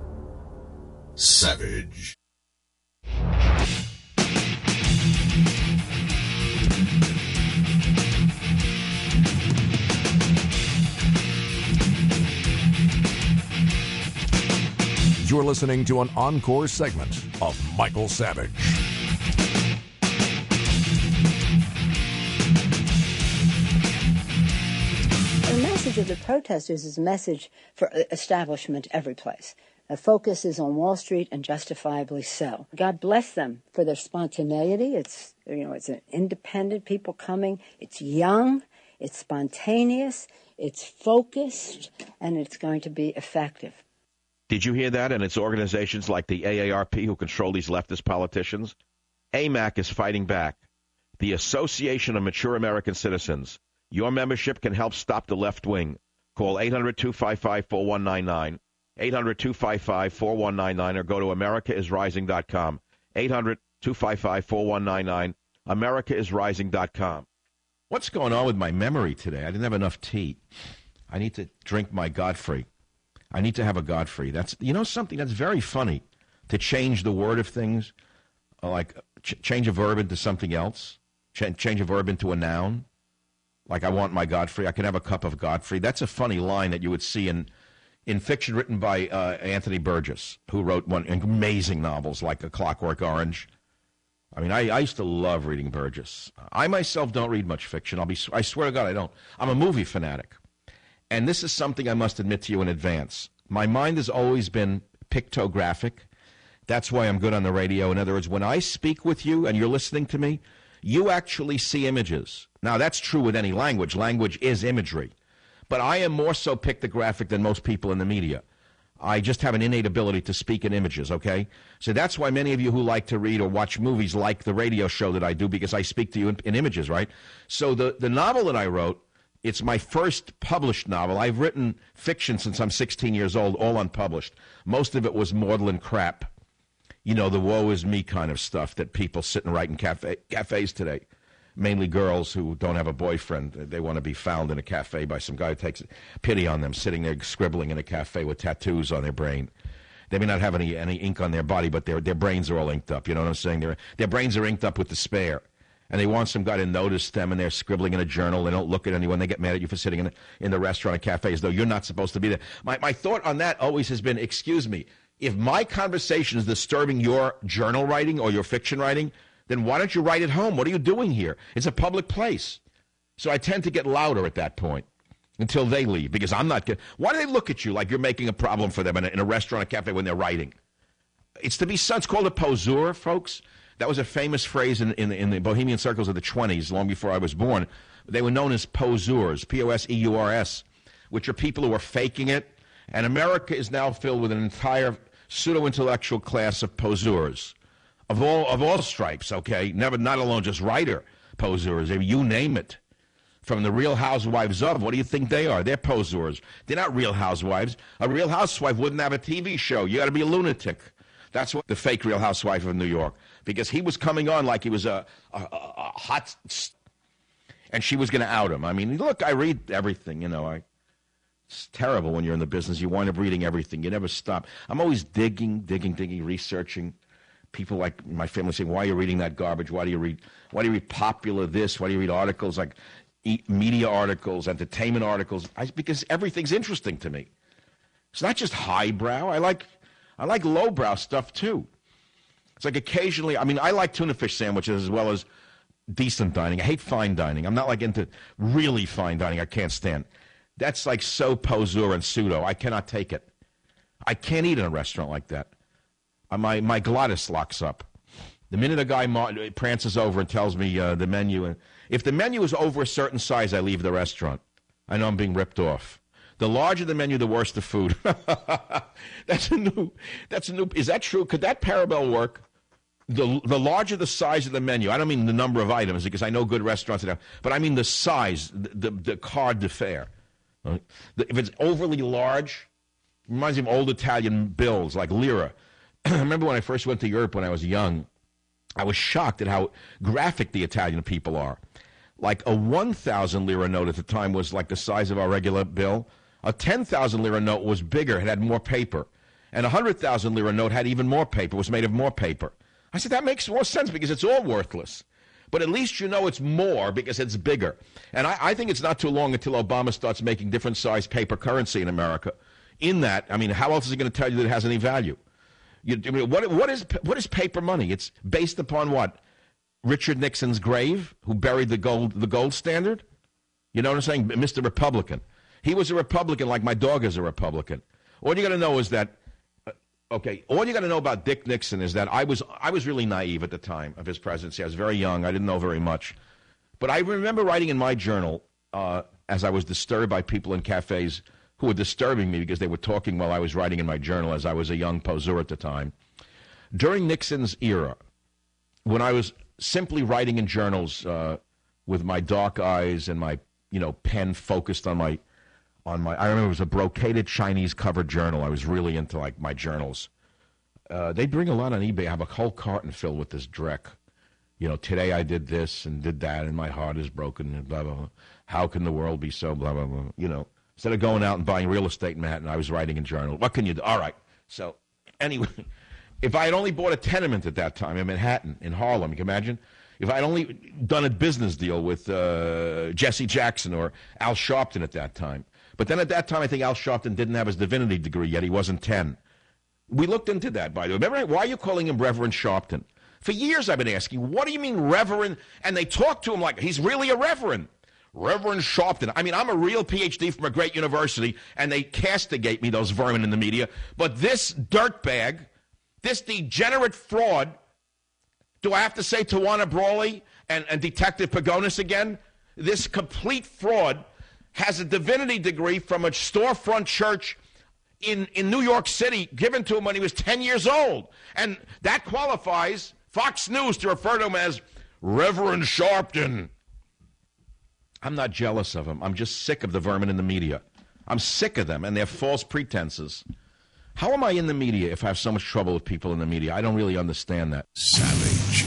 Savage. You're listening to an encore segment of Michael Savage. The message of the protesters is a message for establishment every place. The focus is on Wall Street, and justifiably so. God bless them for their spontaneity. It's an independent people coming. It's young, it's spontaneous, it's focused, and it's going to be effective. Did you hear that? And it's organizations like the AARP who control these leftist politicians. AMAC is fighting back. The Association of Mature American Citizens. Your membership can help stop the left wing. Call 800-255-4199, 800-255-4199, or go to americaisrising.com, 800-255-4199, americaisrising.com. What's going on with my memory today? I didn't have enough tea. I need to drink my Godfrey. I need to have a Godfrey. That's something that's very funny, to change the word of things, like change a verb into something else, change a verb into a noun. Like I want my Godfrey. I can have a cup of Godfrey. That's a funny line that you would see in fiction written by Anthony Burgess, who wrote amazing novels like A Clockwork Orange. I mean, I used to love reading Burgess. I myself don't read much fiction. I swear to God, I don't. I'm a movie fanatic. And this is something I must admit to you in advance. My mind has always been pictographic. That's why I'm good on the radio. In other words, when I speak with you and you're listening to me, you actually see images. Now, that's true with any language. Language is imagery. But I am more so pictographic than most people in the media. I just have an innate ability to speak in images, okay? So that's why many of you who like to read or watch movies like the radio show that I do, because I speak to you in images, right? So the novel that I wrote, it's my first published novel. I've written fiction since I'm 16 years old, all unpublished. Most of it was maudlin crap. You know, the woe is me kind of stuff that people sit and write in cafes today. Mainly girls who don't have a boyfriend. They want to be found in a cafe by some guy who takes pity on them, sitting there scribbling in a cafe with tattoos on their brain. They may not have any ink on their body, but their brains are all inked up. You know what I'm saying? Their brains are inked up with despair. And they want some guy to notice them, and they're scribbling in a journal. They don't look at anyone. They get mad at you for sitting in the restaurant or cafe as though you're not supposed to be there. My thought on that always has been, excuse me, if my conversation is disturbing your journal writing or your fiction writing, then why don't you write at home? What are you doing here? It's a public place. So I tend to get louder at that point until they leave, because I'm not – why do they look at you like you're making a problem for them in a restaurant or cafe when they're writing? It's to be – it's called a poseur, folks. That was a famous phrase in the bohemian circles of the 20s, long before I was born. They were known as poseurs, P-O-S-E-U-R-S. which are people who are faking it. And America is now filled with an entire pseudo-intellectual class of poseurs of all stripes, okay? Not alone just writer poseurs, you name it. From the Real Housewives of, what do you think they are? They're poseurs. They're not real housewives. A real housewife wouldn't have a TV show. You got to be a lunatic. That's what the fake Real Housewife of New York, because he was coming on like he was a hot, and she was going to out him. I mean, look, I read everything, It's terrible when you're in the business. You wind up reading everything. You never stop. I'm always digging, researching. People like my family saying, "Why are you reading that garbage? Why do you read popular this? Why do you read articles like media articles, entertainment articles?" Because everything's interesting to me. It's not just highbrow. I like lowbrow stuff too. It's like occasionally. I mean, I like tuna fish sandwiches as well as decent dining. I hate fine dining. I'm not like into really fine dining. I can't stand. That's like so poseur and pseudo. I cannot take it. I can't eat in a restaurant like that. My glottis locks up. The minute a guy prances over and tells me the menu, and if the menu is over a certain size, I leave the restaurant. I know I'm being ripped off. The larger the menu, the worse the food. That's a new. Is that true? Could that parallel work? The larger the size of the menu. I don't mean the number of items, because I know good restaurants that have, but I mean the size, the carte de fare. If it's overly large, it reminds me of old Italian bills like lira. I remember when I first went to Europe when I was young, I was shocked at how graphic the Italian people are. Like a 1,000 lira note at the time was like the size of our regular bill. A 10,000 lira note was bigger, it had more paper. And a 100,000 lira note had even more paper, was made of more paper. I said, that makes more sense because it's all worthless. But at least you know it's more because it's bigger. And I think it's not too long until Obama starts making different size paper currency in America. In that, I mean, how else is he going to tell you that it has any value? What is paper money? It's based upon what? Richard Nixon's grave, who buried the gold standard? You know what I'm saying? Mr. Republican. He was a Republican like my dog is a Republican. All you got to know is that, all you got to know about Dick Nixon is that I was really naive at the time of his presidency. I was very young. I didn't know very much. But I remember writing in my journal as I was disturbed by people in cafes who were disturbing me because they were talking while I was writing in my journal as I was a young poseur at the time. During Nixon's era, when I was simply writing in journals with my dark eyes and my pen focused on my I remember it was a brocaded Chinese covered journal. I was really into like my journals. They bring a lot on eBay. I have a whole carton filled with this dreck. Today I did this and did that and my heart is broken and blah, blah, blah. How can the world be so blah, blah, blah, Instead of going out and buying real estate in Manhattan, I was writing in journal. What can you do? All right. So, anyway, if I had only bought a tenement at that time in Manhattan, in Harlem, you can imagine? If I had only done a business deal with Jesse Jackson or Al Sharpton at that time. But then at that time, I think Al Sharpton didn't have his divinity degree yet. He wasn't 10. We looked into that, by the way. Remember, why are you calling him Reverend Sharpton? For years I've been asking, what do you mean Reverend? And they talk to him like he's really a Reverend. Reverend Sharpton. I mean, I'm a real PhD from a great university, and they castigate me, those vermin in the media. But this dirtbag, this degenerate fraud, do I have to say Tawana Brawley and Detective Pagonis again? This complete fraud has a divinity degree from a storefront church in New York City given to him when he was 10 years old. And that qualifies Fox News to refer to him as Reverend Sharpton. I'm not jealous of him. I'm just sick of the vermin in the media. I'm sick of them and their false pretenses. How am I in the media if I have so much trouble with people in the media? I don't really understand that. Savage.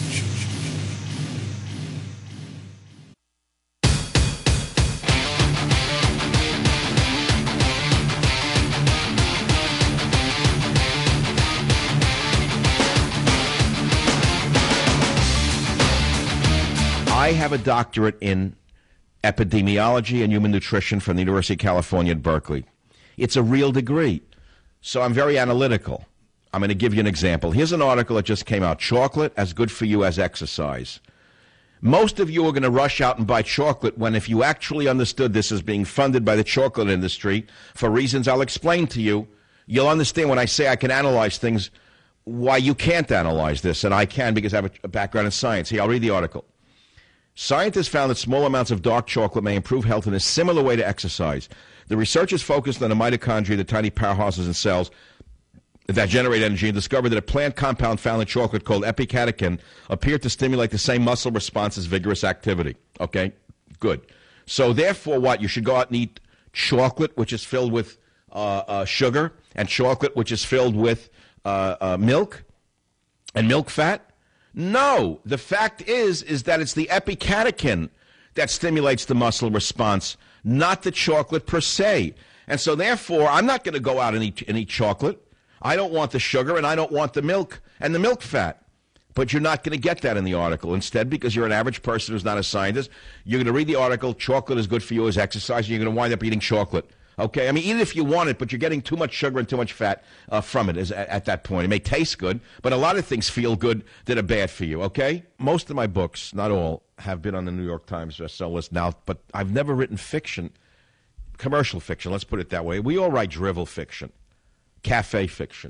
I have a doctorate in epidemiology and human nutrition from the University of California at Berkeley. It's a real degree, so I'm very analytical. I'm going to give you an example. Here's an article that just came out. Chocolate as good for you as exercise. Most of you are going to rush out and buy chocolate when if you actually understood this as being funded by the chocolate industry for reasons I'll explain to you, you'll understand when I say I can analyze things, why you can't analyze this, and I can because I have a background in science. Here, I'll read the article. Scientists found that small amounts of dark chocolate may improve health in a similar way to exercise. The researchers focused on the mitochondria, the tiny powerhouses in cells that generate energy, and discovered that a plant compound found in chocolate called epicatechin appeared to stimulate the same muscle response as vigorous activity. Okay? Good. So therefore, what? You should go out and eat chocolate, which is filled with sugar, and chocolate, which is filled with milk and milk fat? No. The fact is that it's the epicatechin that stimulates the muscle response, not the chocolate per se. And so therefore, I'm not going to go out and eat chocolate. I don't want the sugar, and I don't want the milk and the milk fat. But you're not going to get that in the article. Instead, because you're an average person who's not a scientist, you're going to read the article, chocolate is good for you as exercise, and you're going to wind up eating chocolate. Okay? I mean, eat it if you want it, but you're getting too much sugar and too much fat from it at that point. It may taste good, but a lot of things feel good that are bad for you. Okay? Most of my books, not all, have been on the New York Times bestseller list now, but I've never written fiction, commercial fiction, let's put it that way. We all write drivel fiction, cafe fiction,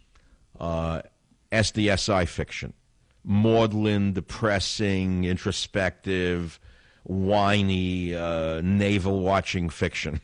SDSI fiction, maudlin, depressing, introspective, whiny, navel-watching fiction.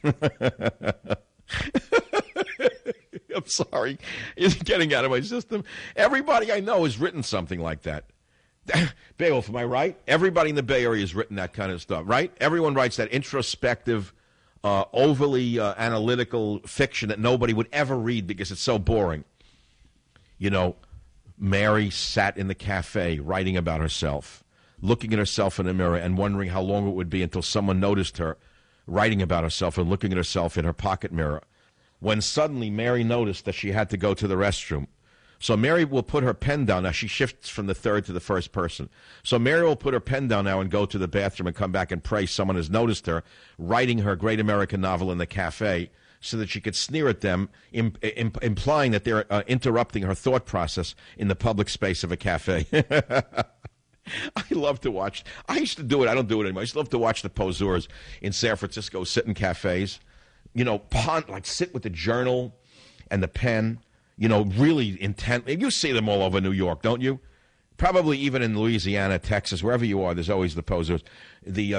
I'm sorry. It's getting out of my system. Everybody I know has written something like that. Beowulf, am I right? Everybody in the Bay Area has written that kind of stuff, right? Everyone writes that introspective, overly analytical fiction that nobody would ever read because it's so boring. You know, Mary sat in the cafe writing about herself, looking at herself in a mirror and wondering how long it would be until someone noticed her writing about herself and looking at herself in her pocket mirror. When suddenly Mary noticed that she had to go to the restroom. So Mary will put her pen down. Now, she shifts from the third to the first person. So Mary will put her pen down now and go to the bathroom and come back and pray someone has noticed her writing her great American novel in the cafe so that she could sneer at them, implying that they're interrupting her thought process in the public space of a cafe. I love to watch. I used to do it. I don't do it anymore. I used to love to watch the poseurs in San Francisco sit in cafes, you know, sit with the journal and the pen, you know, really intently. You see them all over New York, don't you? Probably even in Louisiana, Texas, wherever you are, there's always the poseurs, the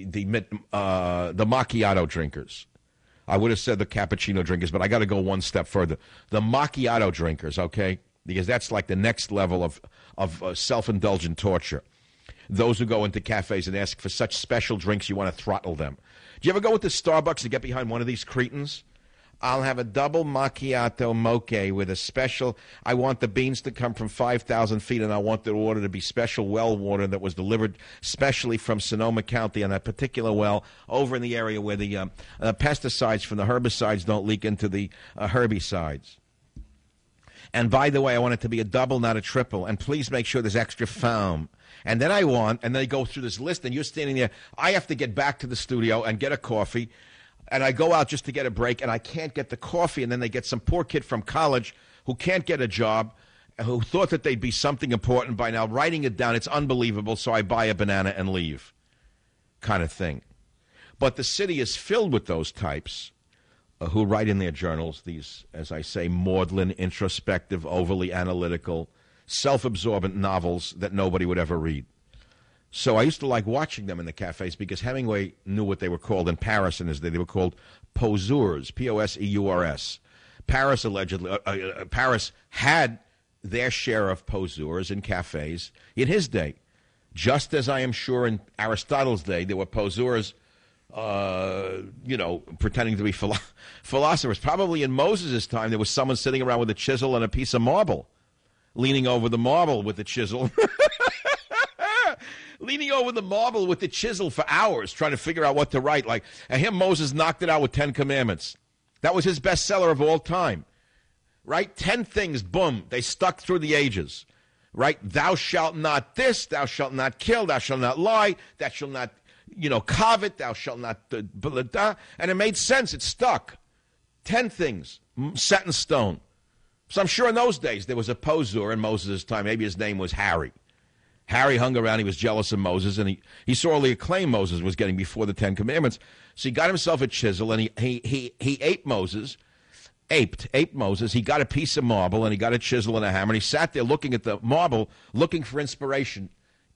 macchiato drinkers. I would have said the cappuccino drinkers, but I got to go one step further. The macchiato drinkers, okay? Because that's like the next level of self-indulgent torture. Those who go into cafes and ask for such special drinks, you want to throttle them. Do you ever go into Starbucks to get behind one of these cretins? I'll have a double macchiato mocha with a special. I want the beans to come from 5,000 feet, and I want the water to be special well water that was delivered specially from Sonoma County on that particular well over in the area where the pesticides from the herbicides don't leak into the herbicides. And by the way, I want it to be a double, not a triple. And please make sure there's extra foam. And then and they go through this list, and you're standing there. I have to get back to the studio and get a coffee. And I go out just to get a break, and I can't get the coffee. And then they get some poor kid from college who can't get a job, who thought that they'd be something important by now, writing it down. It's unbelievable, so I buy a banana and leave, kind of thing. But the city is filled with those types who write in their journals these, as I say, maudlin, introspective, overly analytical, self-absorbent novels that nobody would ever read. So I used to like watching them in the cafes because Hemingway knew what they were called in Paris in his day. They were called poseurs, P-O-S-E-U-R-S. Paris allegedly, Paris had their share of poseurs in cafes in his day. Just as I am sure in Aristotle's day there were poseurs, pretending to be philosophers. Probably in Moses' time there was someone sitting around with a chisel and a piece of marble, leaning over the marble with the chisel. Leaning over the marble with the chisel for hours, trying to figure out what to write. Like, and him, Moses knocked it out with 10 Commandments. That was his bestseller of all time. Right? 10 things, boom, they stuck through the ages. Right? Thou shalt not this, thou shalt not kill, thou shalt not lie, thou shalt not, covet, thou shalt not, and it made sense. It stuck. 10 things set in stone. So I'm sure in those days there was a poseur in Moses' time. Maybe his name was Harry. Harry hung around. He was jealous of Moses, and he saw all the acclaim Moses was getting before the 10 Commandments. So he got himself a chisel, and he aped Moses. He got a piece of marble, and he got a chisel and a hammer, and he sat there looking at the marble, looking for inspiration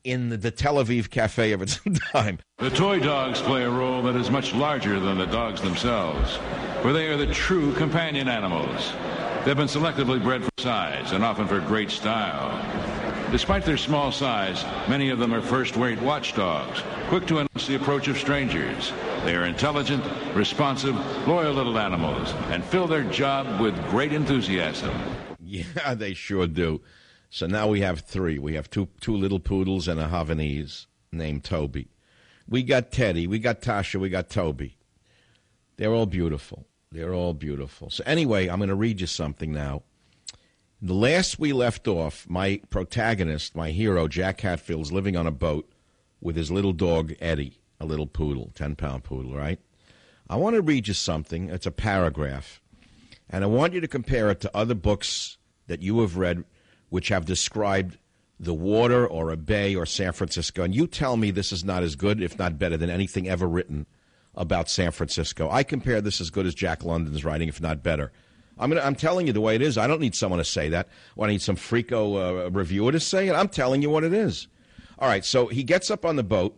in the Tel Aviv cafe of its time. The toy dogs play a role that is much larger than the dogs themselves, for they are the true companion animals. They've been selectively bred for size and often for great style. Despite their small size, many of them are first-rate watchdogs, quick to announce the approach of strangers. They are intelligent, responsive, loyal little animals and fill their job with great enthusiasm. Yeah, they sure do. So now we have three. We have two little poodles and a Havanese named Toby. We got Teddy, we got Tasha, we got Toby. They're all beautiful. They're all beautiful. So anyway, I'm going to read you something now. The last we left off, my protagonist, my hero, Jack Hatfield's living on a boat with his little dog, Eddie, a little poodle, 10-pound poodle, right? I want to read you something. It's a paragraph. And I want you to compare it to other books that you have read which have described the water or a bay or San Francisco. And you tell me this is not as good, if not better, than anything ever written about San Francisco. I compare this as good as Jack London's writing, if not better. I'm telling you the way it is. I don't need someone to say that. I need some freako reviewer to say it. I'm telling you what it is. All right, so he gets up on the boat,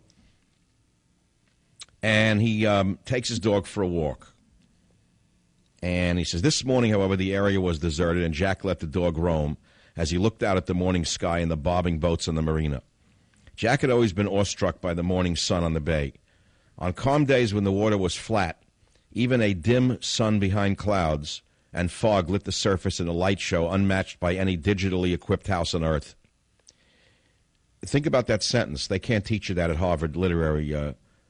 and he takes his dog for a walk. And he says, this morning, however, the area was deserted, and Jack let the dog roam as he looked out at the morning sky and the bobbing boats on the marina. Jack had always been awestruck by the morning sun on the bay. On calm days when the water was flat, even a dim sun behind clouds and fog lit the surface in a light show unmatched by any digitally equipped house on earth. Think about that sentence. They can't teach you that at Harvard Literary.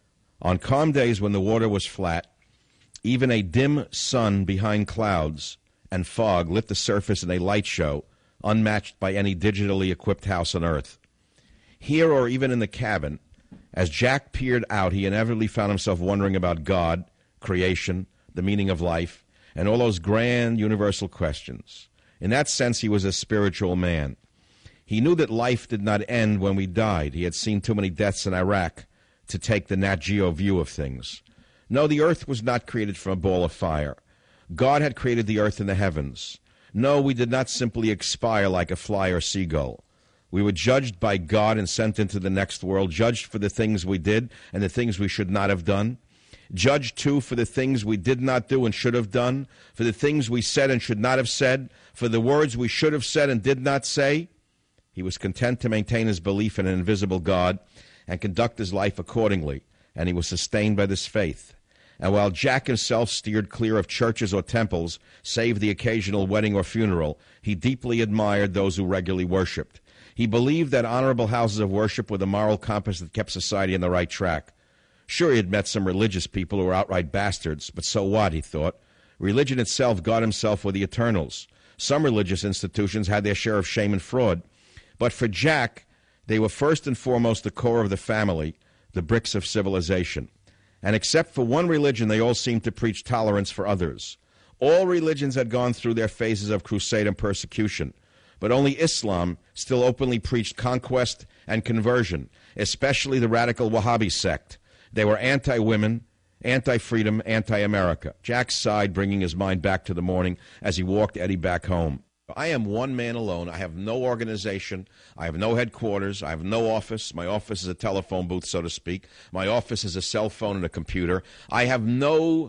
On calm days when the water was flat, even a dim sun behind clouds and fog lit the surface in a light show unmatched by any digitally equipped house on earth. Here or even in the cabin, as Jack peered out, he inevitably found himself wondering about God, creation, the meaning of life, and all those grand universal questions. In that sense, he was a spiritual man. He knew that life did not end when we died. He had seen too many deaths in Iraq to take the Nat Geo view of things. No, the earth was not created from a ball of fire. God had created the earth and the heavens. No, we did not simply expire like a fly or seagull. We were judged by God and sent into the next world, judged for the things we did and the things we should not have done. Judged, too, for the things we did not do and should have done, for the things we said and should not have said, for the words we should have said and did not say. He was content to maintain his belief in an invisible God and conduct his life accordingly, and he was sustained by this faith. And while Jack himself steered clear of churches or temples, save the occasional wedding or funeral, he deeply admired those who regularly worshipped. He believed that honorable houses of worship were the moral compass that kept society on the right track. Sure, he had met some religious people who were outright bastards, but so what, he thought. Religion itself, God himself, were the eternals. Some religious institutions had their share of shame and fraud. But for Jack, they were first and foremost the core of the family, the bricks of civilization. And except for one religion, they all seemed to preach tolerance for others. All religions had gone through their phases of crusade and persecution, but only Islam still openly preached conquest and conversion, especially the radical Wahhabi sect. They were anti-women, anti-freedom, anti-America. Jack sighed, bringing his mind back to the morning as he walked Eddie back home. I am one man alone. I have no organization. I have no headquarters. I have no office. My office is a telephone booth, so to speak. My office is a cell phone and a computer. I have no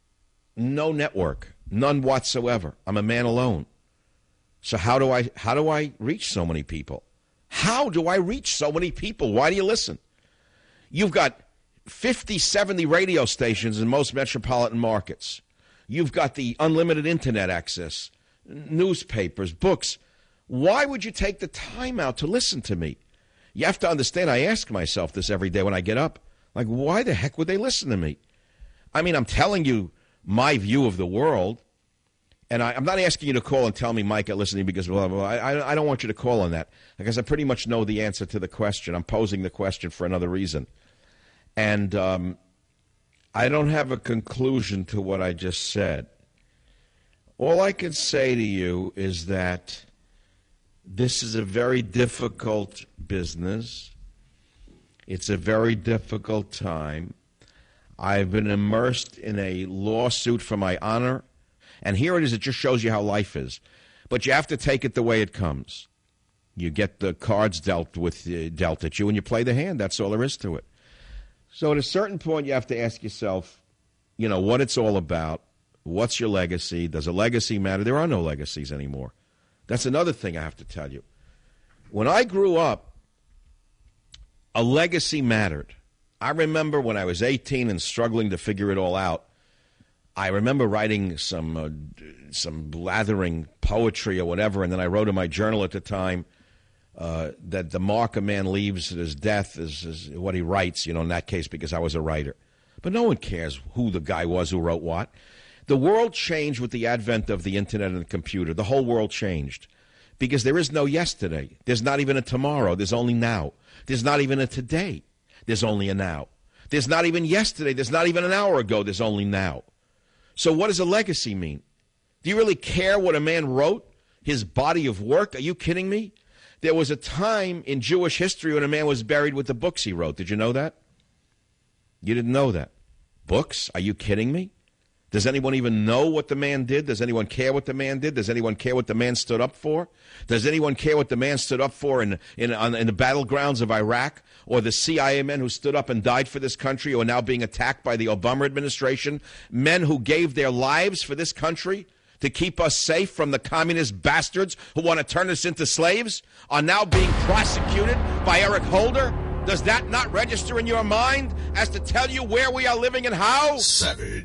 network, none whatsoever. I'm a man alone. So how do I reach so many people? How do I reach so many people? Why do you listen? You've got 50, 70 radio stations in most metropolitan markets. You've got the unlimited internet access, newspapers, books. Why would you take the time out to listen to me? You have to understand, I ask myself this every day when I get up. Like, why the heck would they listen to me? I mean, I'm telling you my view of the world, and I'm not asking you to call and tell me, Mike, I listen to you because blah, blah, blah. I don't want you to call on that because I pretty much know the answer to the question. I'm posing the question for another reason. And I don't have a conclusion to what I just said. All I can say to you is that this is a very difficult business. It's a very difficult time. I've been immersed in a lawsuit for my honor. And here it is. It just shows you how life is. But you have to take it the way it comes. You get the cards dealt at you, and you play the hand. That's all there is to it. So at a certain point, you have to ask yourself, what it's all about. What's your legacy? Does a legacy matter? There are no legacies anymore. That's another thing I have to tell you. When I grew up, a legacy mattered. I remember when I was 18 and struggling to figure it all out, I remember writing some blathering poetry or whatever, and then I wrote in my journal at the time that the mark a man leaves at his death is what he writes, in that case, because I was a writer. But no one cares who the guy was who wrote what. The world changed with the advent of the internet and the computer. The whole world changed because there is no yesterday. There's not even a tomorrow. There's only now. There's not even a today. There's only a now. There's not even yesterday. There's not even an hour ago. There's only now. So what does a legacy mean? Do you really care what a man wrote? His body of work? Are you kidding me? There was a time in Jewish history when a man was buried with the books he wrote. Did you know that? You didn't know that. Books? Are you kidding me? Does anyone even know what the man did? Does anyone care what the man did? Does anyone care what the man stood up for? Does anyone care what the man stood up for in the battlegrounds of Iraq? Or the CIA men who stood up and died for this country who are now being attacked by the Obama administration? Men who gave their lives for this country to keep us safe from the communist bastards who want to turn us into slaves are now being prosecuted by Eric Holder? Does that not register in your mind as to tell you where we are living and how? Savage.